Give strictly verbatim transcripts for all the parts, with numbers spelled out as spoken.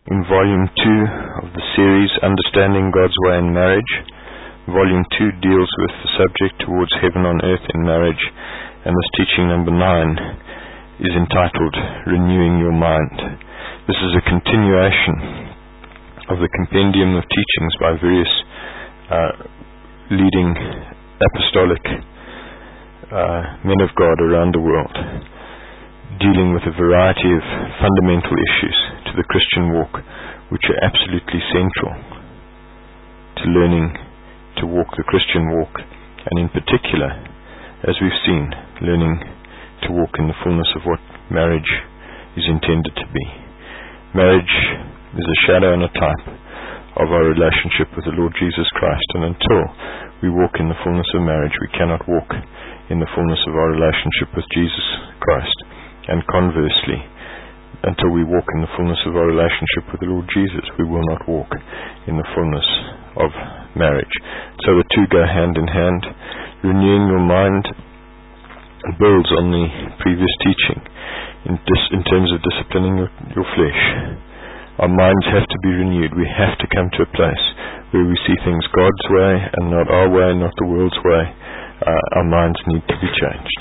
in Volume two of the series Understanding God's Way in Marriage. Volume two deals with the subject Towards Heaven on Earth in Marriage, and this teaching number nine is entitled Renewing Your Mind. This is a continuation of the compendium of teachings by various uh, leading apostolic uh, men of God around the world, dealing with a variety of fundamental issues to the Christian walk, which are absolutely central to learning to walk the Christian walk, and in particular, as we've seen, learning to walk in the fullness of what marriage is intended to be. Marriage is a shadow and a type of our relationship with the Lord Jesus Christ, and until we walk in the fullness of marriage, we cannot walk in the fullness of our relationship with Jesus Christ. And conversely, until we walk in the fullness of our relationship with the Lord Jesus, we will not walk in the fullness of marriage. So the two go hand in hand. Renewing your mind builds on the previous teaching in, dis- in terms of disciplining your, your flesh. Our minds have to be renewed. We have to come to a place where we see things God's way and not our way, not the world's way. Uh, our minds need to be changed.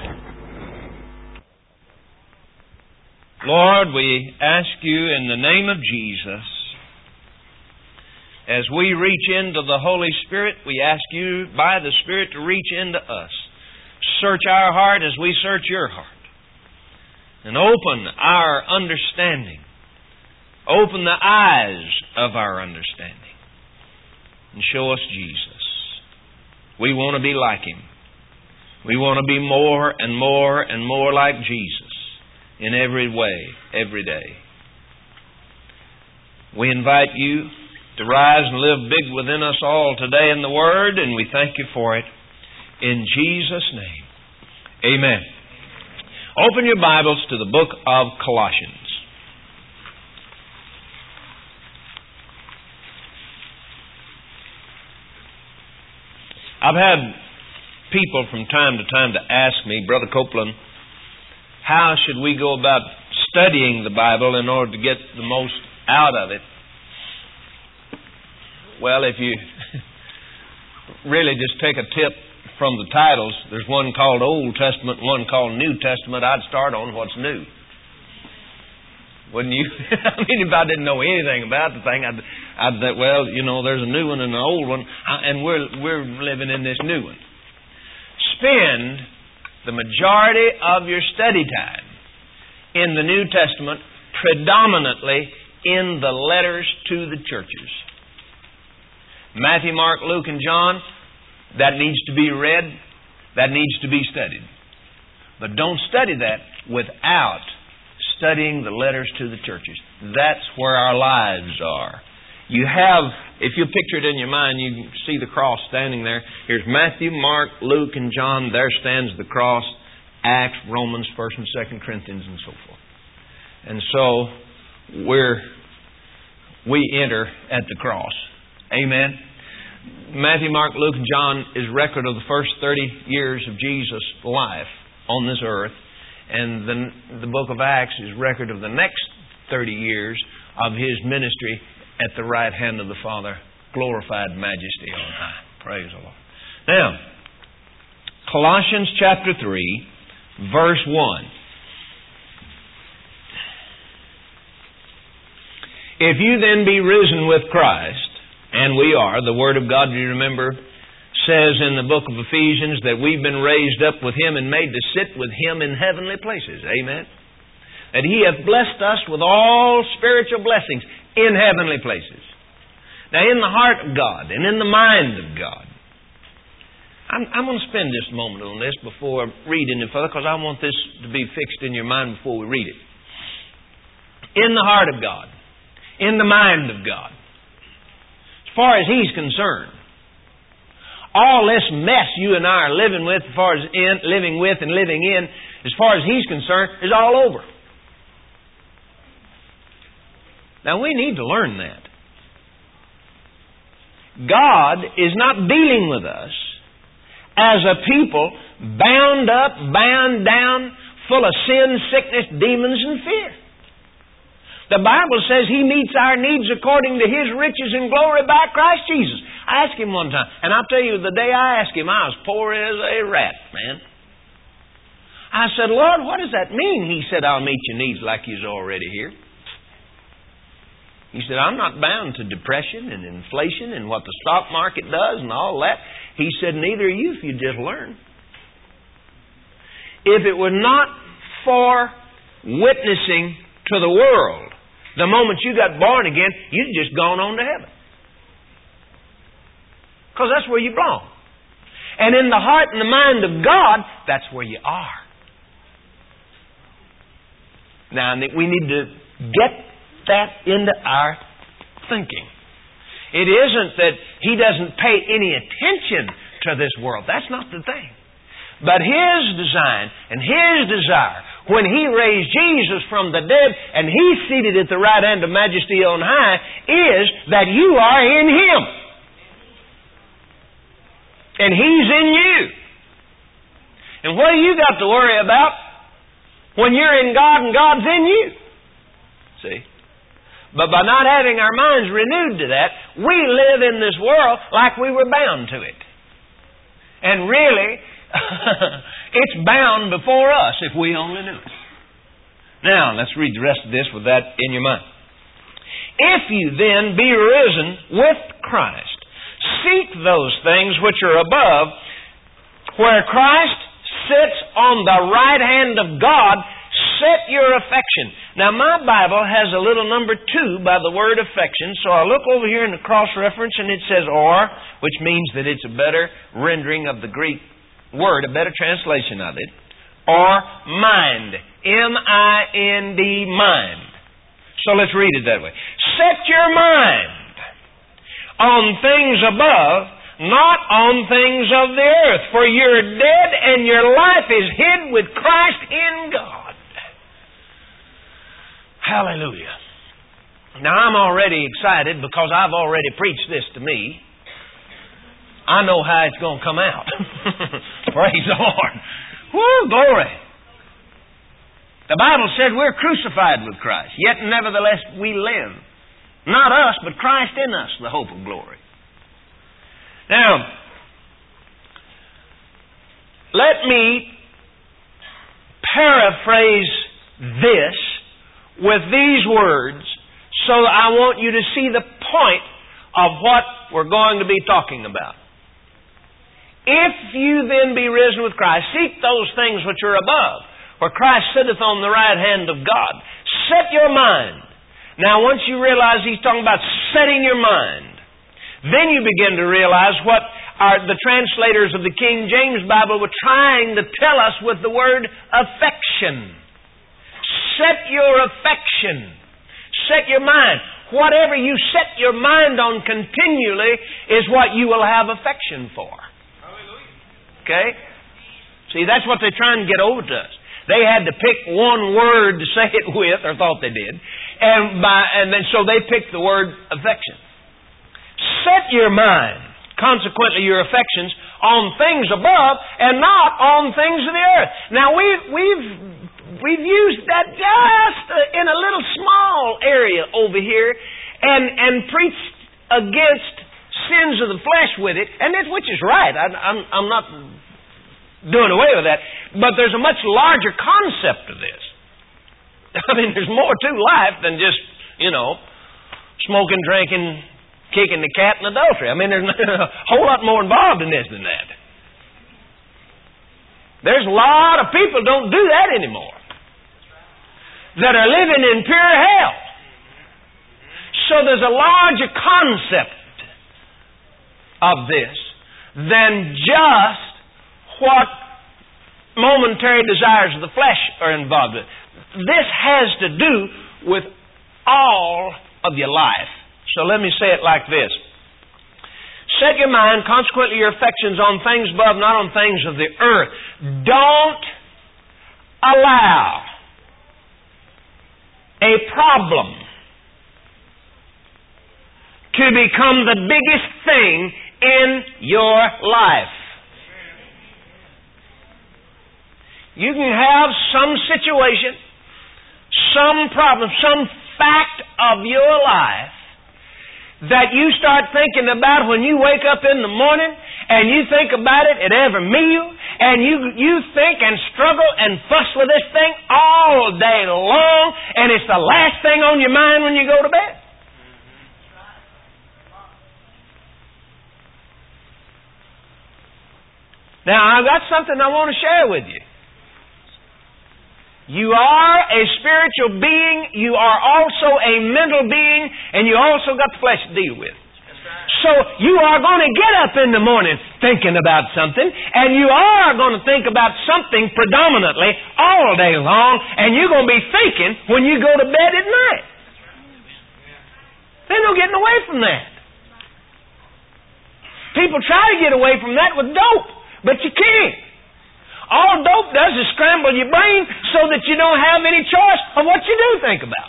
Lord, we ask you in the name of Jesus, as we reach into the Holy Spirit, we ask you by the Spirit to reach into us. Search our heart as we search your heart. And open our understanding. Open the eyes of our understanding. And show us Jesus. We want to be like Him. We want to be more and more and more like Jesus. In every way, every day. We invite you to rise and live big within us all today in the Word, and we thank you for it. In Jesus' name, amen. Open your Bibles to the book of Colossians. I've had people from time to time to ask me, Brother Copeland, how should we go about studying the Bible in order to get the most out of it? Well, if you really just take a tip from the titles, there's one called Old Testament, one called New Testament. I'd start on what's new. Wouldn't you? I mean, if I didn't know anything about the thing, I'd, I'd think, well, you know, there's a new one and an old one, and we're we're living in this new one. Spend the majority of your study time in the New Testament, predominantly in the letters to the churches. Matthew, Mark, Luke, and John, that needs to be read, that needs to be studied. But don't study that without studying the letters to the churches. That's where our lives are. You have, if you picture it in your mind, you can see the cross standing there. Here's Matthew, Mark, Luke, and John. There stands the cross. Acts, Romans, First and Second Corinthians, and so forth. And so we're we enter at the cross. Amen. Matthew, Mark, Luke, and John is record of the first thirty years of Jesus' life on this earth, and the the book of Acts is record of the next thirty years of His ministry at the right hand of the Father, glorified majesty on high. Praise the Lord. Now, Colossians chapter three, verse one. If you then be risen with Christ, and we are, the Word of God, you remember, says in the book of Ephesians that we've been raised up with Him and made to sit with Him in heavenly places. Amen. That He hath blessed us with all spiritual blessings in heavenly places. Now, in the heart of God and in the mind of God. I'm, I'm going to spend just a moment on this before I read any further, because I want this to be fixed in your mind before we read it. In the heart of God, in the mind of God, as far as He's concerned, all this mess you and I are living with, as far as in, living with and living in, as far as He's concerned, is all over. Now, we need to learn that. God is not dealing with us as a people bound up, bound down, full of sin, sickness, demons, and fear. The Bible says He meets our needs according to His riches and glory by Christ Jesus. I asked Him one time, and I'll tell you, the day I asked Him, I was poor as a rat, man. I said, Lord, what does that mean? He said, I'll meet your needs like you's already here. He said, I'm not bound to depression and inflation and what the stock market does and all that. He said, neither are you if you just learn. If it were not for witnessing to the world, the moment you got born again, you'd just gone on to heaven. Because that's where you belong. And in the heart and the mind of God, that's where you are. Now, we need to get that into our thinking. It isn't that He doesn't pay any attention to this world. That's not the thing. But His design and His desire, when He raised Jesus from the dead and He's seated at the right hand of majesty on high, is that you are in Him. And He's in you. And what do you got to worry about when you're in God and God's in you? See? But by not having our minds renewed to that, we live in this world like we were bound to it. And really, it's bound before us if we only knew it. Now, let's read the rest of this with that in your mind. If you then be risen with Christ, seek those things which are above, where Christ sits on the right hand of God. Set your affection. Now, my Bible has a little number two by the word affection, so I look over here in the cross-reference and it says or, which means that it's a better rendering of the Greek word, a better translation of it, or mind. M I N D, mind. So let's read it that way. Set your mind on things above, not on things of the earth, for you're dead and your life is hid with Christ in God. Hallelujah. Now, I'm already excited because I've already preached this to me. I know how it's going to come out. Praise the Lord. Woo, glory. The Bible said we're crucified with Christ, yet nevertheless we live. Not us, but Christ in us, the hope of glory. Now, let me paraphrase this with these words, so I want you to see the point of what we're going to be talking about. If you then be risen with Christ, seek those things which are above, where Christ sitteth on the right hand of God. Set your mind. Now, once you realize He's talking about setting your mind, then you begin to realize what our, the translators of the King James Bible were trying to tell us with the word affection. Set your affection. Set your mind. Whatever you set your mind on continually is what you will have affection for. Okay? See, that's what they're trying to get over to us. They had to pick one word to say it with, or thought they did, and by and then so they picked the word affection. Set your mind, consequently your affections, on things above and not on things of the earth. Now we've we've We've used that just in a little small area over here and, and preached against sins of the flesh with it, and it, which is right. I, I'm, I'm not doing away with that. But there's a much larger concept of this. I mean, there's more to life than just, you know, smoking, drinking, kicking the cat, and adultery. I mean, there's a whole lot more involved in this than that. There's a lot of people don't do that anymore, that are living in pure hell. So there's a larger concept of this than just what momentary desires of the flesh are involved in. This has to do with all of your life. So let me say it like this. Set your mind, consequently your affections, on things above, not on things of the earth. Don't allow a problem to become the biggest thing in your life. You can have some situation, some problem, some fact of your life that you start thinking about when you wake up in the morning, and you think about it at every meal, and you you think and struggle and fuss with this thing all day long, and it's the last thing on your mind when you go to bed? Now, I've got something I want to share with you. You are a spiritual being, you are also a mental being, and you also got the flesh to deal with. So you are going to get up in the morning thinking about something, and you are going to think about something predominantly all day long, and you're going to be thinking when you go to bed at night. There's no getting away from that. People try to get away from that with dope, but you can't. All dope does is scramble your brain so that you don't have any choice of what you do think about.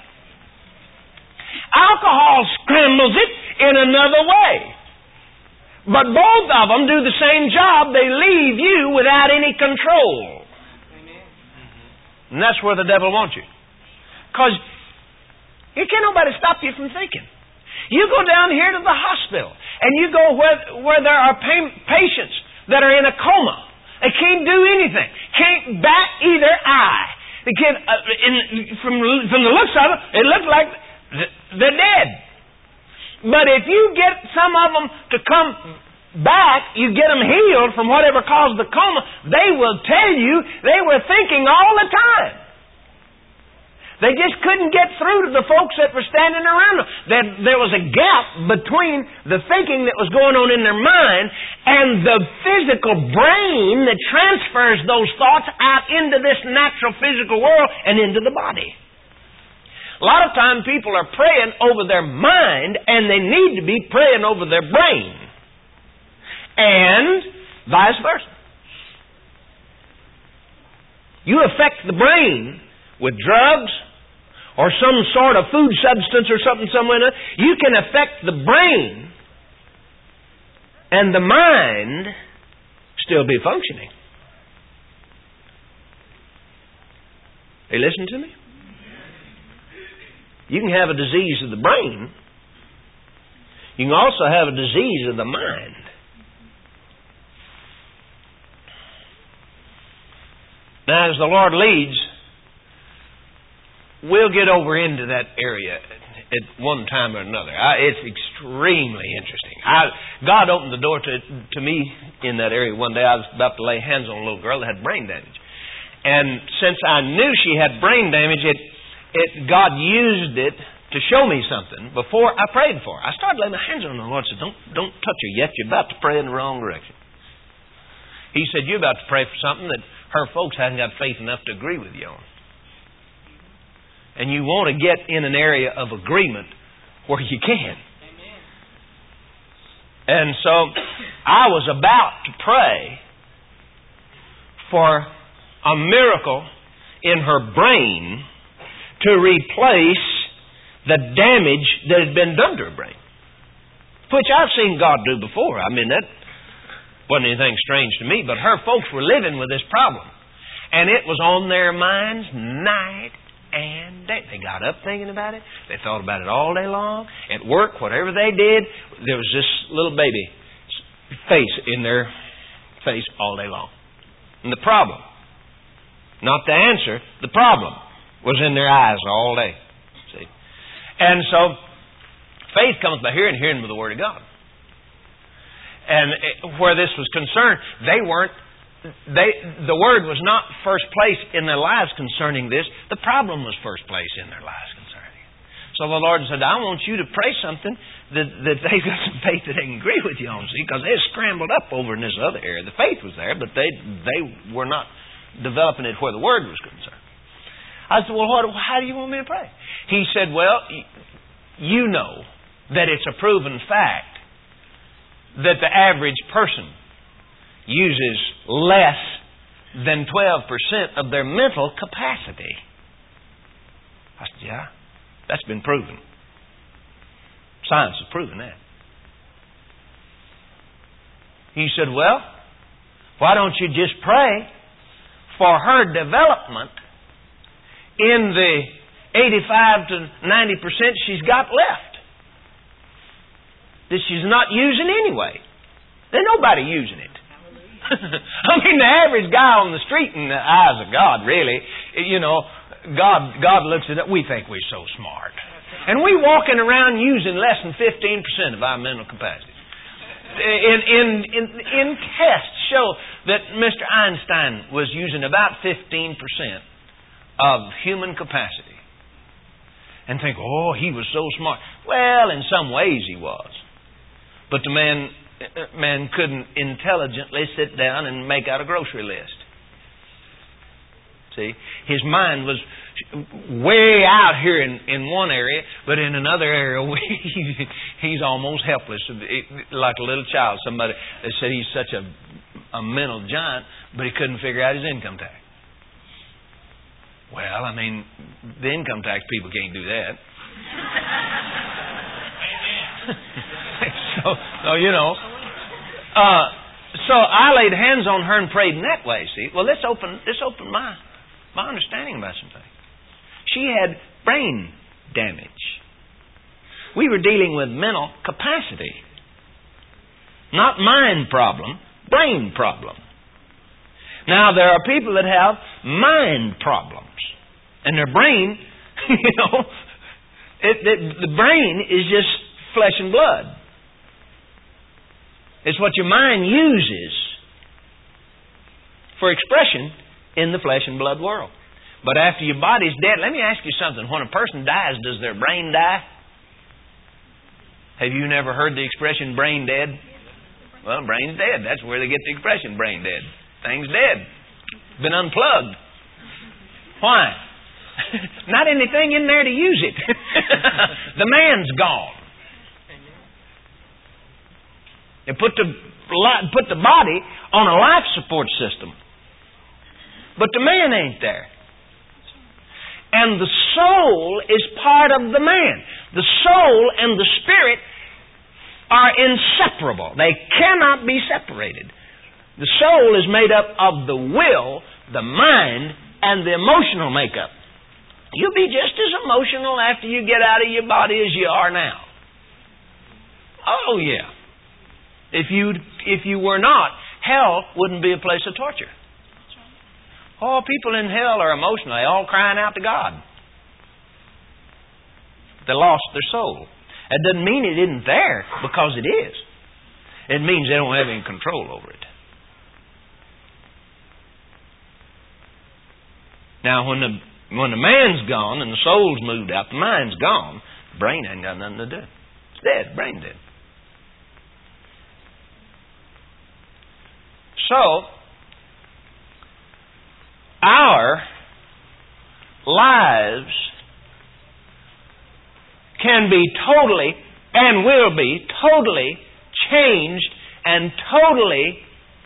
Alcohol scrambles it in another way. But both of them do the same job. They leave you without any control. And that's where the devil wants you. Because you can't nobody stop you from thinking. You go down here to the hospital and you go where, where there are pa- patients that are in a coma. They can't do anything. Can't bat either eye. They can't, uh, in, from, from the looks of it, it looks like they're dead. But if you get some of them to come back, you get them healed from whatever caused the coma, they will tell you they were thinking all the time. They just couldn't get through to the folks that were standing around them. There, there was a gap between the thinking that was going on in their mind and the physical brain that transfers those thoughts out into this natural physical world and into the body. A lot of times people are praying over their mind, and they need to be praying over their brain. And vice versa. You affect the brain with drugs or some sort of food substance or something somewhere, you can affect the brain and the mind still be functioning. Hey, listen to me? You can have a disease of the brain. You can also have a disease of the mind. Now, as the Lord leads, we'll get over into that area at one time or another. I, it's extremely interesting. I, God opened the door to, to me in that area one day. I was about to lay hands on a little girl that had brain damage. And since I knew she had brain damage, it, it God used it to show me something before I prayed for her. I started laying my hands on her. The Lord said, don't, don't touch her yet. You're about to pray in the wrong direction. He said, you're about to pray for something that her folks haven't got faith enough to agree with you on. And you want to get in an area of agreement where you can. Amen. And so I was about to pray for a miracle in her brain to replace the damage that had been done to her brain. Which I've seen God do before. I mean, that wasn't anything strange to me, but her folks were living with this problem. And it was on their minds night and day. They got up thinking about it. They thought about it all day long. At work, whatever they did, there was this little baby face in their face all day long. And the problem, not the answer, the problem was in their eyes all day. See? And so, faith comes by hearing, hearing with the Word of God. And where this was concerned, they weren't They, the Word was not first place in their lives concerning this. The problem was first place in their lives concerning it. So the Lord said, I want you to pray something that, that they've got some faith that they can agree with you on. See, because they scrambled up over in this other area. The faith was there, but they they were not developing it where the Word was concerned. I said, well, what, how do you want me to pray? He said, well, you know that it's a proven fact that the average person uses less than twelve percent of their mental capacity. I said, yeah, that's been proven. Science has proven that. He said, well, why don't you just pray for her development in the eighty-five to ninety percent she's got left that she's not using anyway. There's nobody using it. I mean, the average guy on the street in the eyes of God, really, you know, God God looks at it, we think we're so smart. And we walking around using less than fifteen percent of our mental capacity. In, in, in, in tests show that Mister Einstein was using about fifteen percent of human capacity. And think, oh, he was so smart. Well, in some ways he was. But the man... man couldn't intelligently sit down and make out a grocery list. See? His mind was way out here in, in one area, but in another area, he's almost helpless. Like a little child. Somebody they said he's such a, a mental giant, but he couldn't figure out his income tax. Well, I mean, the income tax people can't do that. so, so, you know... Uh, so I laid hands on her and prayed in that way, see. Well, let's open let's open my, my understanding about some things. She had brain damage. We were dealing with mental capacity. Not mind problem, brain problem. Now, there are people that have mind problems. And their brain, you know, it, it, the brain is just flesh and blood. It's what your mind uses for expression in the flesh and blood world. But after your body's dead, let me ask you something. When a person dies, does their brain die? Have you never heard the expression brain dead? Well, brain's dead. That's where they get the expression brain dead. Thing's dead. Been unplugged. Why? Not anything in there to use it. The man's gone. They put the put the body on a life support system. But the man ain't there. And the soul is part of the man. The soul and the spirit are inseparable. They cannot be separated. The soul is made up of the will, the mind, and the emotional makeup. You'll be just as emotional after you get out of your body as you are now. Oh, yeah. If you if you were not, hell wouldn't be a place of torture. All people in hell are emotional. They're all crying out to God. They lost their soul. That doesn't mean it isn't there, because it is. It means they don't have any control over it. Now, when the when the man's gone and the soul's moved out, the mind's gone, the brain ain't got nothing to do. It's dead. Brain dead. So, our lives can be totally and will be totally changed and totally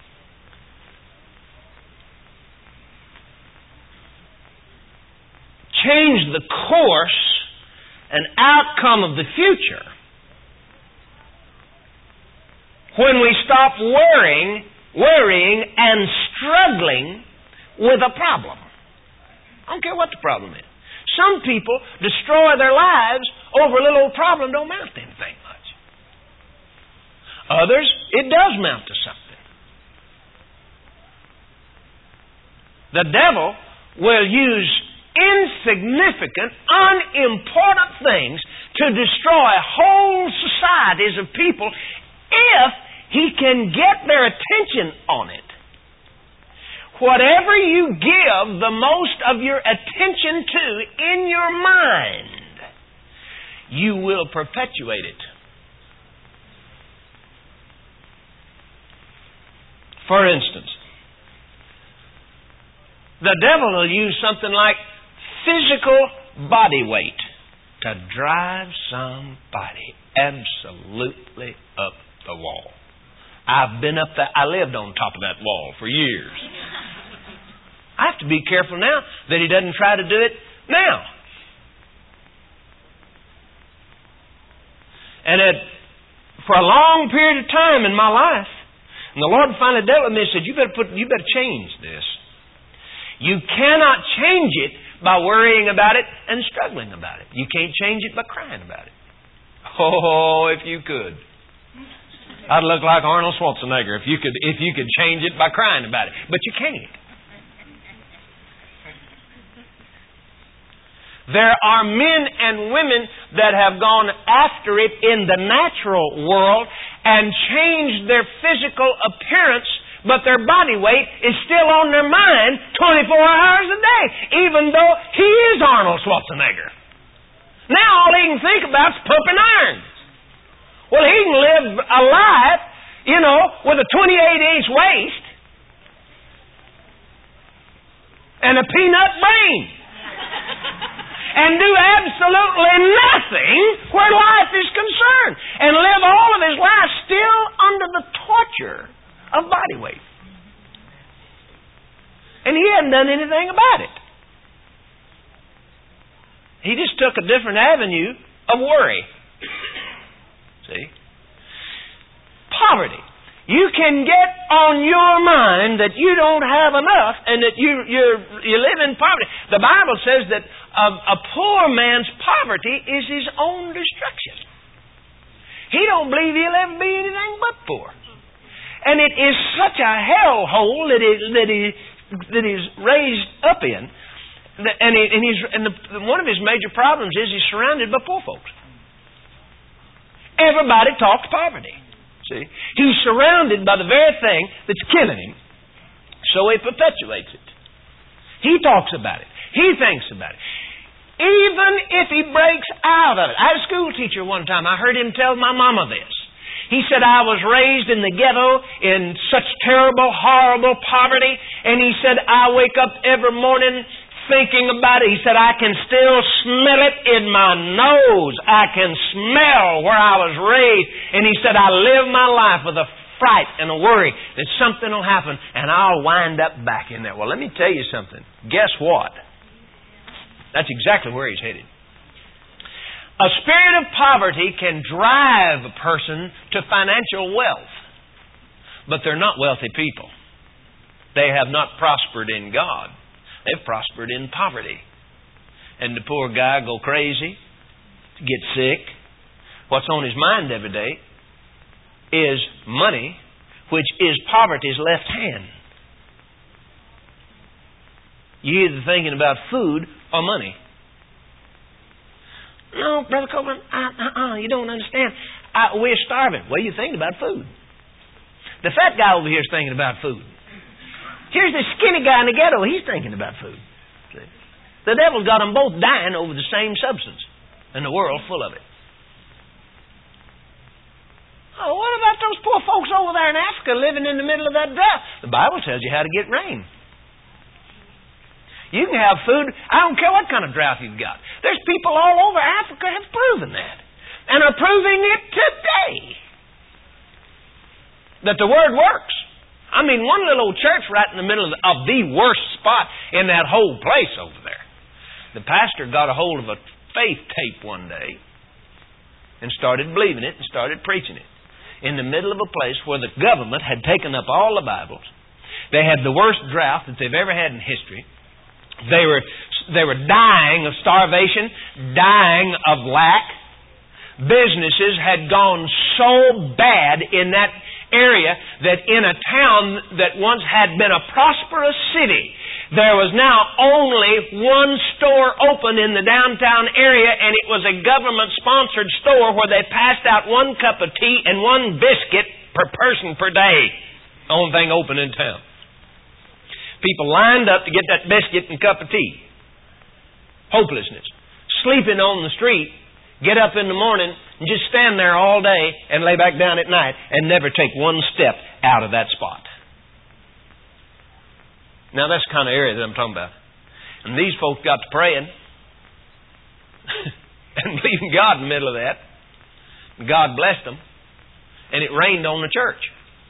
change the course and outcome of the future when we stop worrying worrying and struggling with a problem. I don't care what the problem is. Some people destroy their lives over a little old problem, don't amount to anything much. Others, it does amount to something. The devil will use insignificant, unimportant things to destroy whole societies of people if he can get their attention on it. Whatever you give the most of your attention to in your mind, you will perpetuate it. For instance, the devil will use something like physical body weight to drive somebody absolutely up the wall. I've been up that, I lived on top of that wall for years. I have to be careful now that he doesn't try to do it now. And it, for a long period of time in my life, and the Lord finally dealt with me and said, you better put, you better change this. You cannot change it by worrying about it and struggling about it. You can't change it by crying about it. Oh, if you could. I'd look like Arnold Schwarzenegger if you could if you could change it by crying about it. But you can't. There are men and women that have gone after it in the natural world and changed their physical appearance, but their body weight is still on their mind twenty-four hours a day, even though he is Arnold Schwarzenegger. Now all he can think about is pumping iron. Well, he can live a life, you know, with a twenty-eight inch waist and a peanut brain and do absolutely nothing where life is concerned and live all of his life still under the torture of body weight. And he hadn't done anything about it. He just took a different avenue of worry. See? Poverty. You can get on your mind that you don't have enough and that you you you live in poverty. The Bible says that a, a poor man's poverty is his own destruction. He don't believe he'll ever be anything but poor. And it is such a hellhole that he, that he that he's raised up in. And, he, and, he's, and the, one of his major problems is he's surrounded by poor folks. Everybody talks poverty. See? He's surrounded by the very thing that's killing him. So he perpetuates it. He talks about it. He thinks about it. Even if he breaks out of it. I had a school teacher one time. I heard him tell my mama this. He said, I was raised in the ghetto in such terrible, horrible poverty. And he said, I wake up every morning thinking about it. He said, I can still smell it in my nose. I can smell where I was raised. And he said, I live my life with a fright and a worry that something will happen and I'll wind up back in there. Well, let me tell you something. Guess what? That's exactly where he's headed. A spirit of poverty can drive a person to financial wealth, but they're not wealthy people. They have not prospered in God. They've prospered in poverty. And the poor guy go crazy, get sick. What's on his mind every day is money, which is poverty's left hand. You're either thinking about food or money. No, Brother Copeland, uh, uh, you don't understand. Uh, we're starving. Well, you're thinking about food. The fat guy over here is thinking about food. Here's the skinny guy in the ghetto. He's thinking about food. See? The devil's got them both dying over the same substance. And the world full of it. Oh, what about those poor folks over there in Africa living in the middle of that drought? The Bible tells you how to get rain. You can have food. I don't care what kind of drought you've got. There's people all over Africa have proven that. And are proving it today. That the Word works. I mean, one little old church right in the middle of the, of the worst spot in that whole place over there. The pastor got a hold of a faith tape one day and started believing it and started preaching it. In the middle of a place where the government had taken up all the Bibles. They had the worst drought that they've ever had in history. They were, they were dying of starvation, dying of lack. Businesses had gone so bad in that area that in a town that once had been a prosperous city, there was now only one store open in the downtown area, and it was a government-sponsored store where they passed out one cup of tea and one biscuit per person per day. The only thing open in town. People lined up to get that biscuit and cup of tea. Hopelessness. Sleeping on the street, get up in the morning and just stand there all day and lay back down at night and never take one step out of that spot. Now that's the kind of area that I'm talking about. And these folks got to praying and believing God in the middle of that. And God blessed them. And it rained on the church.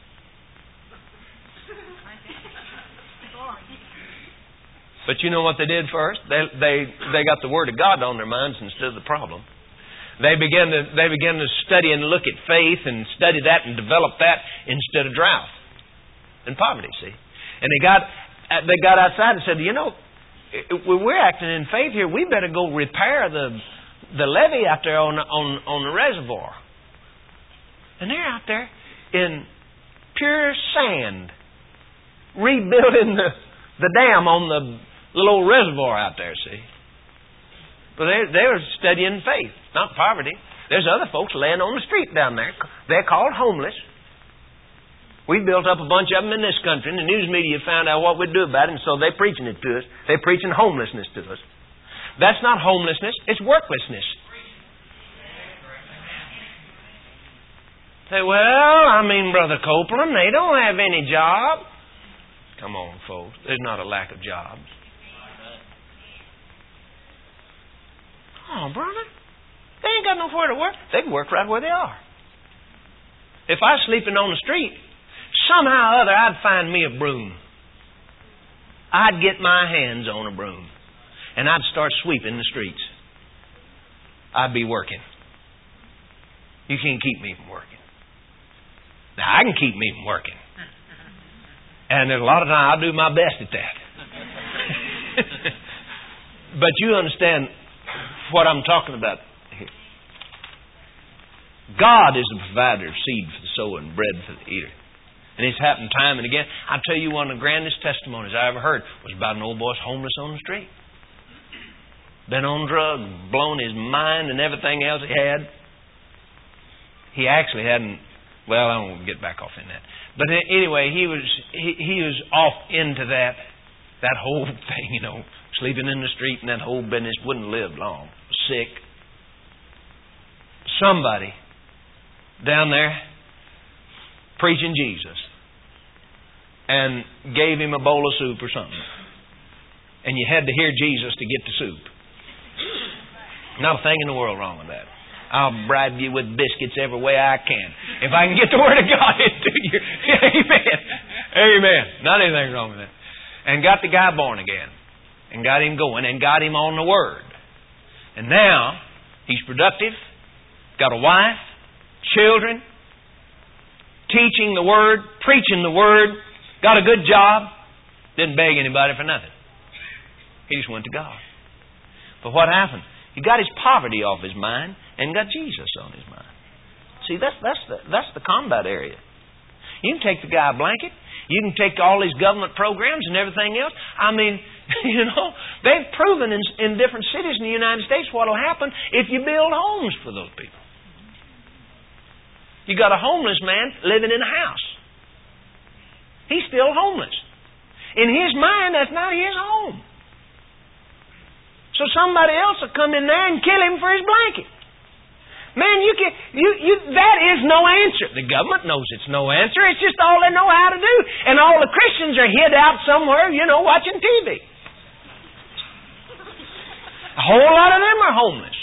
But you know what they did first? They they they got the Word of God on their minds instead of the problem. They began to they began to study and look at faith and study that and develop that instead of drought and poverty. See, and they got they got outside and said, you know, when we're acting in faith here, we better go repair the the levee out there on on on the reservoir. And they're out there in pure sand, rebuilding the the dam on the little old reservoir out there. See, but they they were studying faith, not poverty. There's other folks laying on the street down there. They're called homeless. We built up a bunch of them in this country, and the news media found out what we'd do about it, and so they're preaching it to us. They're preaching homelessness to us. That's not homelessness, it's worklessness. Say, well, I mean, Brother Copeland, they don't have any job. Come on, folks. There's not a lack of jobs. Oh, brother. They ain't got nowhere to work. They can work right where they are. If I was sleeping on the street, somehow or other I'd find me a broom. I'd get my hands on a broom. And I'd start sweeping the streets. I'd be working. You can't keep me from working. Now, I can keep me from working. And there's a lot of times I'll do my best at that. But you understand what I'm talking about. God is the provider of seed for the sower and bread for the eater. And it's happened time and again. I'll tell you one of the grandest testimonies I ever heard was about an old boy homeless on the street. Been on drugs, blown his mind and everything else he had. He actually hadn't, well, I won't get back off in that. But anyway, he was he, he was off into that, that whole thing, you know, sleeping in the street and that whole business. Wouldn't live long. Sick. Somebody down there preaching Jesus and gave him a bowl of soup or something. And you had to hear Jesus to get the soup. Not a thing in the world wrong with that. I'll bribe you with biscuits every way I can. If I can get the Word of God into you. Amen. Amen. Not anything wrong with that. And got the guy born again. And got him going. And got him on the Word. And now he's productive. Got a wife. Children, teaching the Word, preaching the Word, got a good job, didn't beg anybody for nothing. He just went to God. But what happened? He got his poverty off his mind and got Jesus on his mind. See, that's that's the that's the combat area. You can take the guy a blanket. You can take all these government programs and everything else. I mean, you know, they've proven in, in different cities in the United States what will happen if you build homes for those people. You got a homeless man living in a house. He's still homeless. In his mind, that's not his home. So somebody else will come in there and kill him for his blanket. Man, you can you you that is no answer. The government knows it's no answer. It's just all they know how to do. And all the Christians are hid out somewhere, you know, watching T V. A whole lot of them are homeless.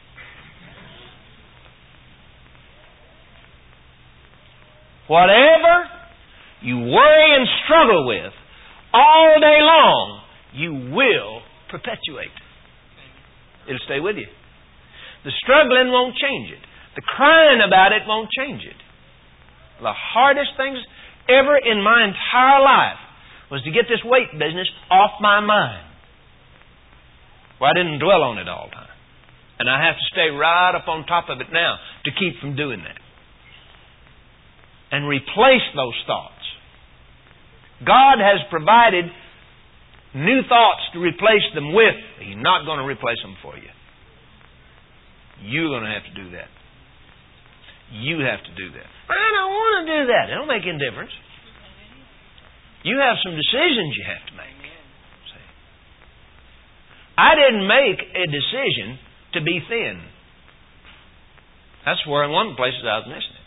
Whatever you worry and struggle with all day long, you will perpetuate. It'll stay with you. The struggling won't change it. The crying about it won't change it. The hardest things ever in my entire life was to get this weight business off my mind. Well, I didn't dwell on it all the time. And I have to stay right up on top of it now to keep from doing that. And replace those thoughts. God has provided new thoughts to replace them with. He's not going to replace them for you. You're going to have to do that. You have to do that. I don't want to do that. It don't make any difference. You have some decisions you have to make. See? I didn't make a decision to be thin. That's where in one place I was missing it.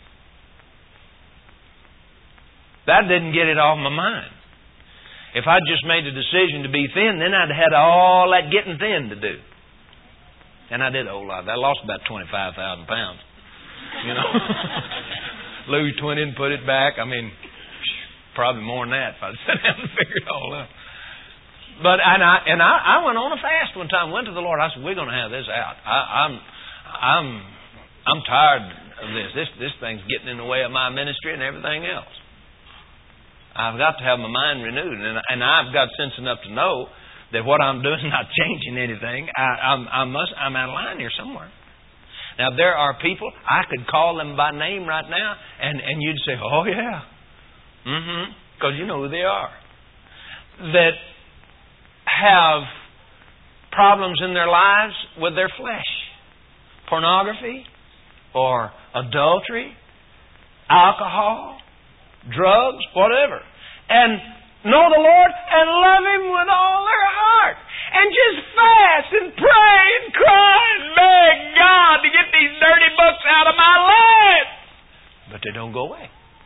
That didn't get it off my mind. If I'd just made a decision to be thin, then I'd had all that getting thin to do. And I did a whole lot. I lost about twenty-five thousand pounds. You know, lose twenty and put it back. I mean, probably more than that if I'd sat down and figured it all out. But and I and I, I went on a fast one time. Went to the Lord. I said, "We're going to have this out. I, I'm I'm I'm tired of this. This this thing's getting in the way of my ministry and everything else. I've got to have my mind renewed, and and I've got sense enough to know that what I'm doing is not changing anything. I, I'm, I must, I'm out of line here somewhere. Now, there are people, I could call them by name right now, and, and you'd say, oh, yeah. Mm-hmm. Because you know who they are. That have problems in their lives with their flesh. Pornography, or adultery, alcohol, drugs, whatever. And know the Lord and love Him with all their heart. And just fast and pray and cry and beg God to get these dirty books out of my life. But they don't go away.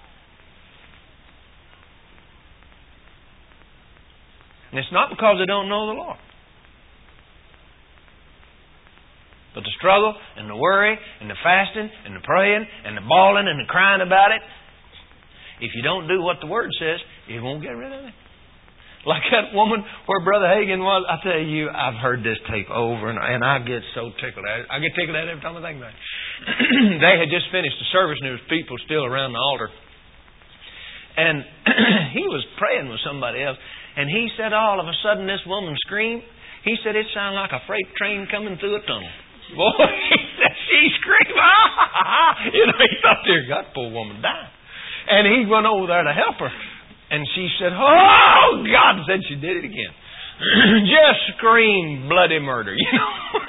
And it's not because they don't know the Lord. But the struggle and the worry and the fasting and the praying and the bawling and the crying about it, if you don't do what the Word says, you won't get rid of it. Like that woman where Brother Hagin was, I tell you, I've heard this tape over and, and I get so tickled at it. I get tickled at it every time I think about it. They had just finished the service and there was people still around the altar. And he was praying with somebody else. And he said all of a sudden this woman screamed. He said it sounded like a freight train coming through a tunnel. Boy, he said she screamed. Ah! You know, he thought, dear God, poor woman died. And he went over there to help her. And she said, oh, God, said she did it again. Just screamed bloody murder, you know.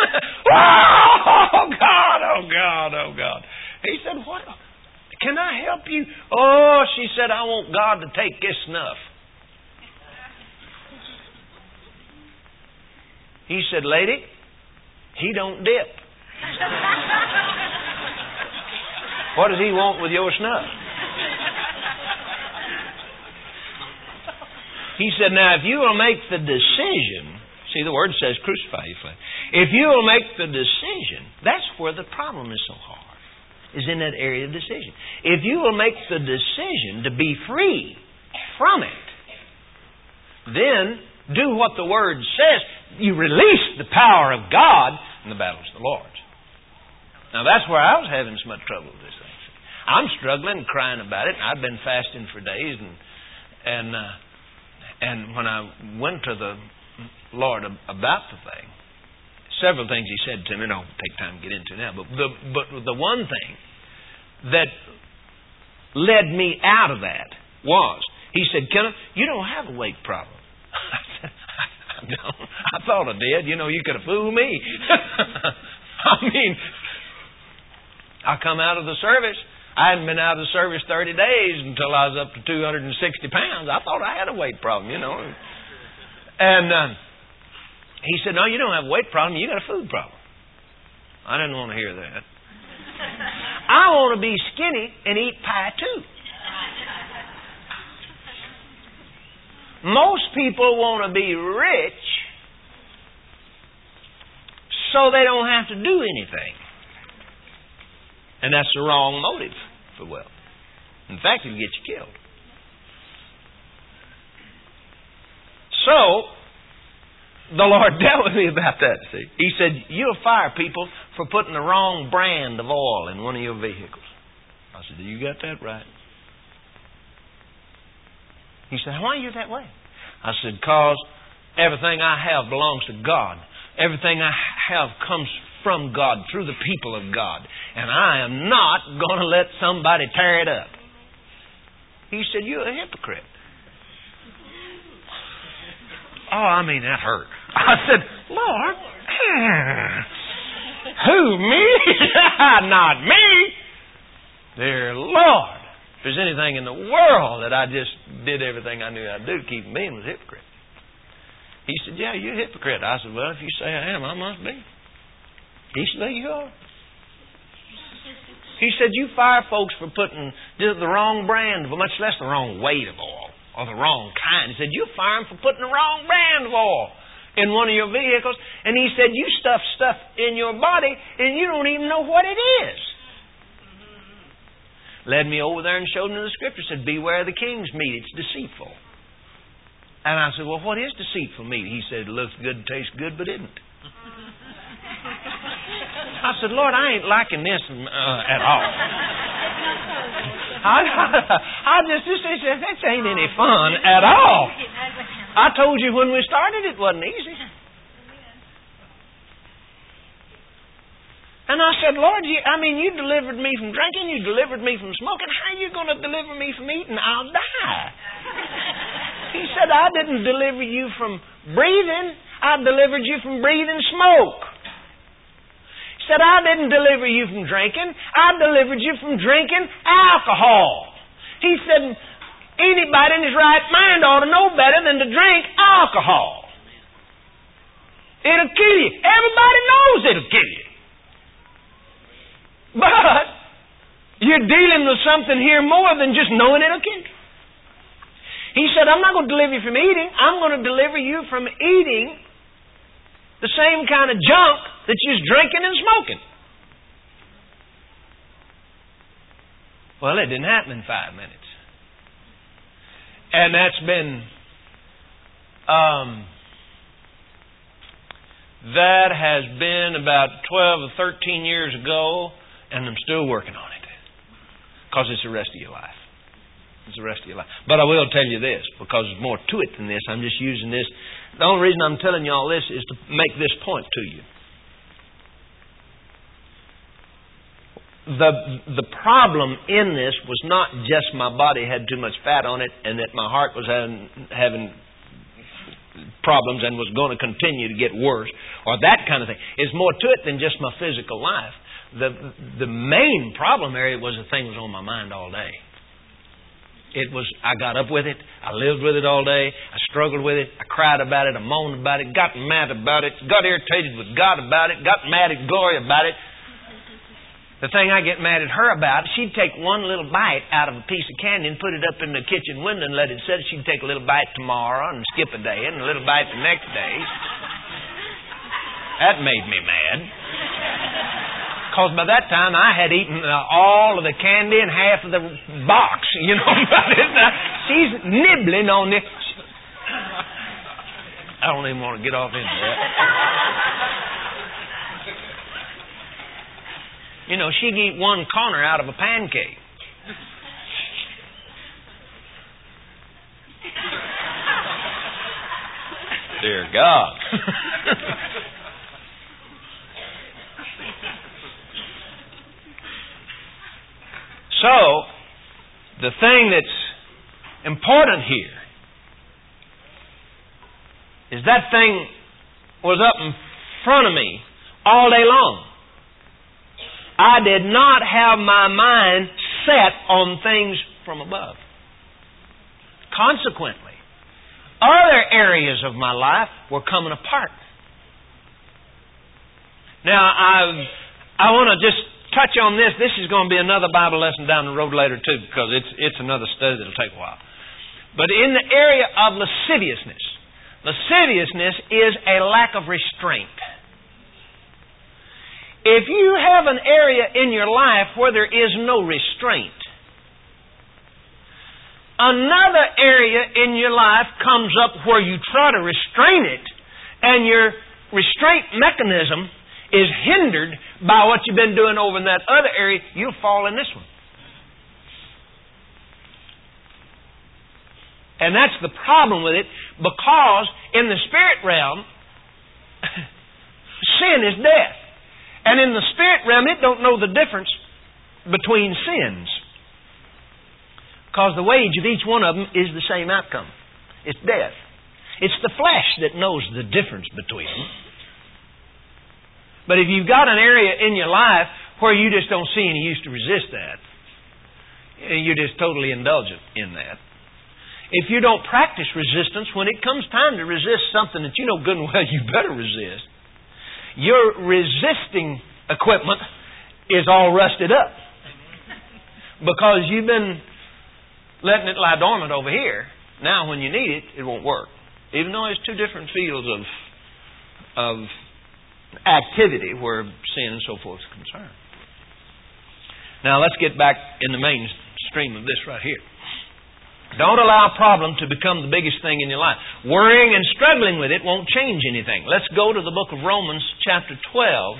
Oh, God, oh, God, oh, God. He said, what? Can I help you? Oh, she said, I want God to take this snuff. He said, lady, He don't dip. What does He want with your snuff? He said, now, if you will make the decision, see, the Word says crucify your flesh. If you will make the decision, that's where the problem is so hard, is in that area of decision. If you will make the decision to be free from it, then do what the Word says. You release the power of God, and the battle's the Lord's. Now, that's where I was having so much trouble with this thing. I'm struggling and crying about it, and I've been fasting for days, and and uh, and when I went to the Lord about the thing, several things He said to me, I don't take time to get into now, but the, but the one thing that led me out of that was, He said, Kenneth, you don't have a weight problem. I said, I don't. I thought I did. You know, you could have fooled me. I mean, I come out of the service. I hadn't been out of the service thirty days until I was up to two hundred sixty pounds. I thought I had a weight problem, you know. And uh, he said, no, you don't have a weight problem. You got a food problem. I didn't want to hear that. I want to be skinny and eat pie too. Most people want to be rich so they don't have to do anything. And that's the wrong motive for wealth. In fact, it'll get you killed. So, the Lord dealt with me about that, see. He said, you'll fire people for putting the wrong brand of oil in one of your vehicles. I said, you got that right. He said, why are you that way? I said, because everything I have belongs to God. Everything I have comes from God, through the people of God. And I am not going to let somebody tear it up. He said, you're a hypocrite. Oh, I mean, that hurt. I said, Lord, who, me? Not me. Dear Lord, if there's anything in the world that I just did everything I knew I'd do to keep from being, was a hypocrite. He said, yeah, you're a hypocrite. I said, well, if you say I am, I must be. He said, there you are. He said, you fire folks for putting the wrong brand, much less the wrong weight of oil, or the wrong kind. He said, you fire them for putting the wrong brand of oil in one of your vehicles. And he said, you stuff stuff in your body, and you don't even know what it is. Led me over there and showed him the Scripture. Said, beware the king's meat. It's deceitful. And I said, well, what is deceitful meat? He said, it looks good, tastes good, but isn't. I said, Lord, I ain't liking this uh, at all. I, I, I just, this, this, this ain't any fun at all. I told you when we started it wasn't easy. And I said, Lord, you, I mean, you delivered me from drinking, you delivered me from smoking. How are you going to deliver me from eating? I'll die. He said, I didn't deliver you from breathing. I delivered you from breathing smoke. He said, I didn't deliver you from drinking. I delivered you from drinking alcohol. He said, anybody in his right mind ought to know better than to drink alcohol. It'll kill you. Everybody knows it'll kill you. But you're dealing with something here more than just knowing it'll kill you. He said, I'm not going to deliver you from eating. I'm going to deliver you from eating the same kind of junk that you're drinking and smoking. Well, it didn't happen in five minutes. And that's been, um, that has been about twelve or thirteen years ago. And I'm still working on it. Because it's the rest of your life. It's the rest of your life. But I will tell you this, because there's more to it than this. I'm just using this. The only reason I'm telling you all this is to make this point to you. The, the problem in this was not just my body had too much fat on it and that my heart was having, having problems and was going to continue to get worse, or that kind of thing. It's more to it than just my physical life. The the main problem area was the thing was on my mind all day. It was, I got up with it. I lived with it all day. I struggled with it. I cried about it. I moaned about it. Got mad about it. Got irritated with God about it. Got mad at Gloria about it. The thing I get mad at her about, she'd take one little bite out of a piece of candy and put it up in the kitchen window and let it sit. She'd take a little bite tomorrow and skip a day and a little bite the next day. That made me mad. Because by that time I had eaten uh, all of the candy and half of the box. You know, she's nibbling on this. I don't even want to get off into that. You know, she'd eat one corner out of a pancake. Dear God. So, the thing that's important here is that thing was up in front of me all day long. I did not have my mind set on things from above. Consequently, other areas of my life were coming apart. Now, I I want to just touch on this. This is going to be another Bible lesson down the road later too, because it's it's another study that'll take a while. But in the area of lasciviousness, lasciviousness is a lack of restraint. If you have an area in your life where there is no restraint, another area in your life comes up where you try to restrain it, and your restraint mechanism is hindered by what you've been doing over in that other area, you'll fall in this one. And that's the problem with it, because in the spirit realm, sin is death. And in the spirit realm, it don't know the difference between sins. Because the wage of each one of them is the same outcome. It's death. It's the flesh that knows the difference between them. But if you've got an area in your life where you just don't see any use to resist that, you're just totally indulgent in that. If you don't practice resistance, when it comes time to resist something that you know good and well you better resist, your resisting equipment is all rusted up. Because you've been letting it lie dormant over here. Now when you need it, it won't work. Even though it's two different fields of of activity where sin and so forth is concerned. Now let's get back in the mainstream of this right here. Don't allow a problem to become the biggest thing in your life. Worrying and struggling with it won't change anything. Let's go to the book of Romans chapter twelve.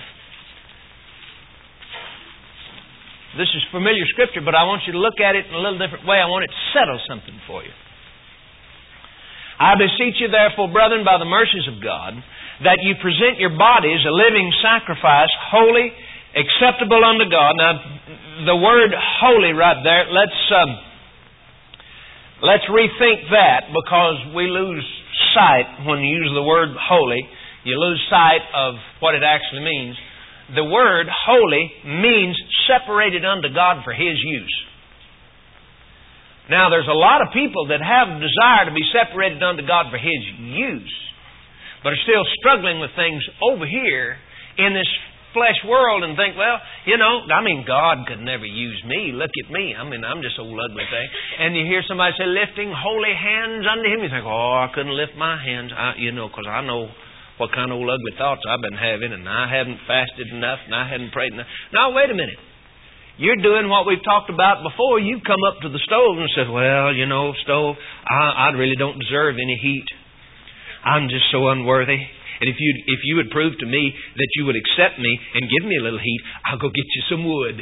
This is familiar scripture, but I want you to look at it in a little different way. I want it to settle something for you. I beseech you, therefore, brethren, by the mercies of God, that you present your bodies a living sacrifice, holy, acceptable unto God. Now, the word holy right there, let's um, let's rethink that, because we lose sight when you use the word holy. You lose sight of what it actually means. The word holy means separated unto God for His use. Now, there's a lot of people that have a desire to be separated unto God for His use, but are still struggling with things over here in this flesh world and think, well, you know, I mean, God could never use me. Look at me. I mean, I'm just an old ugly thing. And you hear somebody say, lifting holy hands unto Him. You think, oh, I couldn't lift my hands, I, you know, because I know what kind of old ugly thoughts I've been having, and I haven't fasted enough, and I hadn't prayed enough. Now, wait a minute. You're doing what we've talked about before. You come up to the stove and said, well, you know, stove, I, I really don't deserve any heat. I'm just so unworthy. And if you if you would prove to me that you would accept me and give me a little heat, I'll go get you some wood.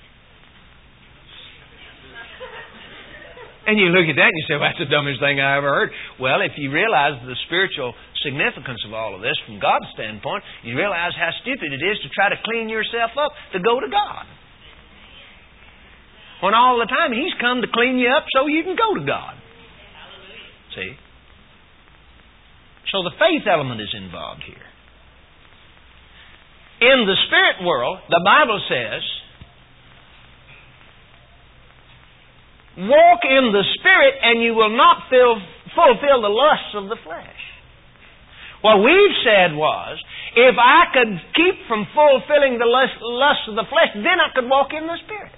And you look at that and you say, well, that's the dumbest thing I ever heard. Well, if you realize the spiritual significance of all of this from God's standpoint, you realize how stupid it is to try to clean yourself up to go to God. When all the time He's come to clean you up so you can go to God. See? So the faith element is involved here. In the spirit world, the Bible says, walk in the Spirit and you will not fill, fulfill the lusts of the flesh. What we've said was, if I could keep from fulfilling the lust, lusts of the flesh, then I could walk in the Spirit.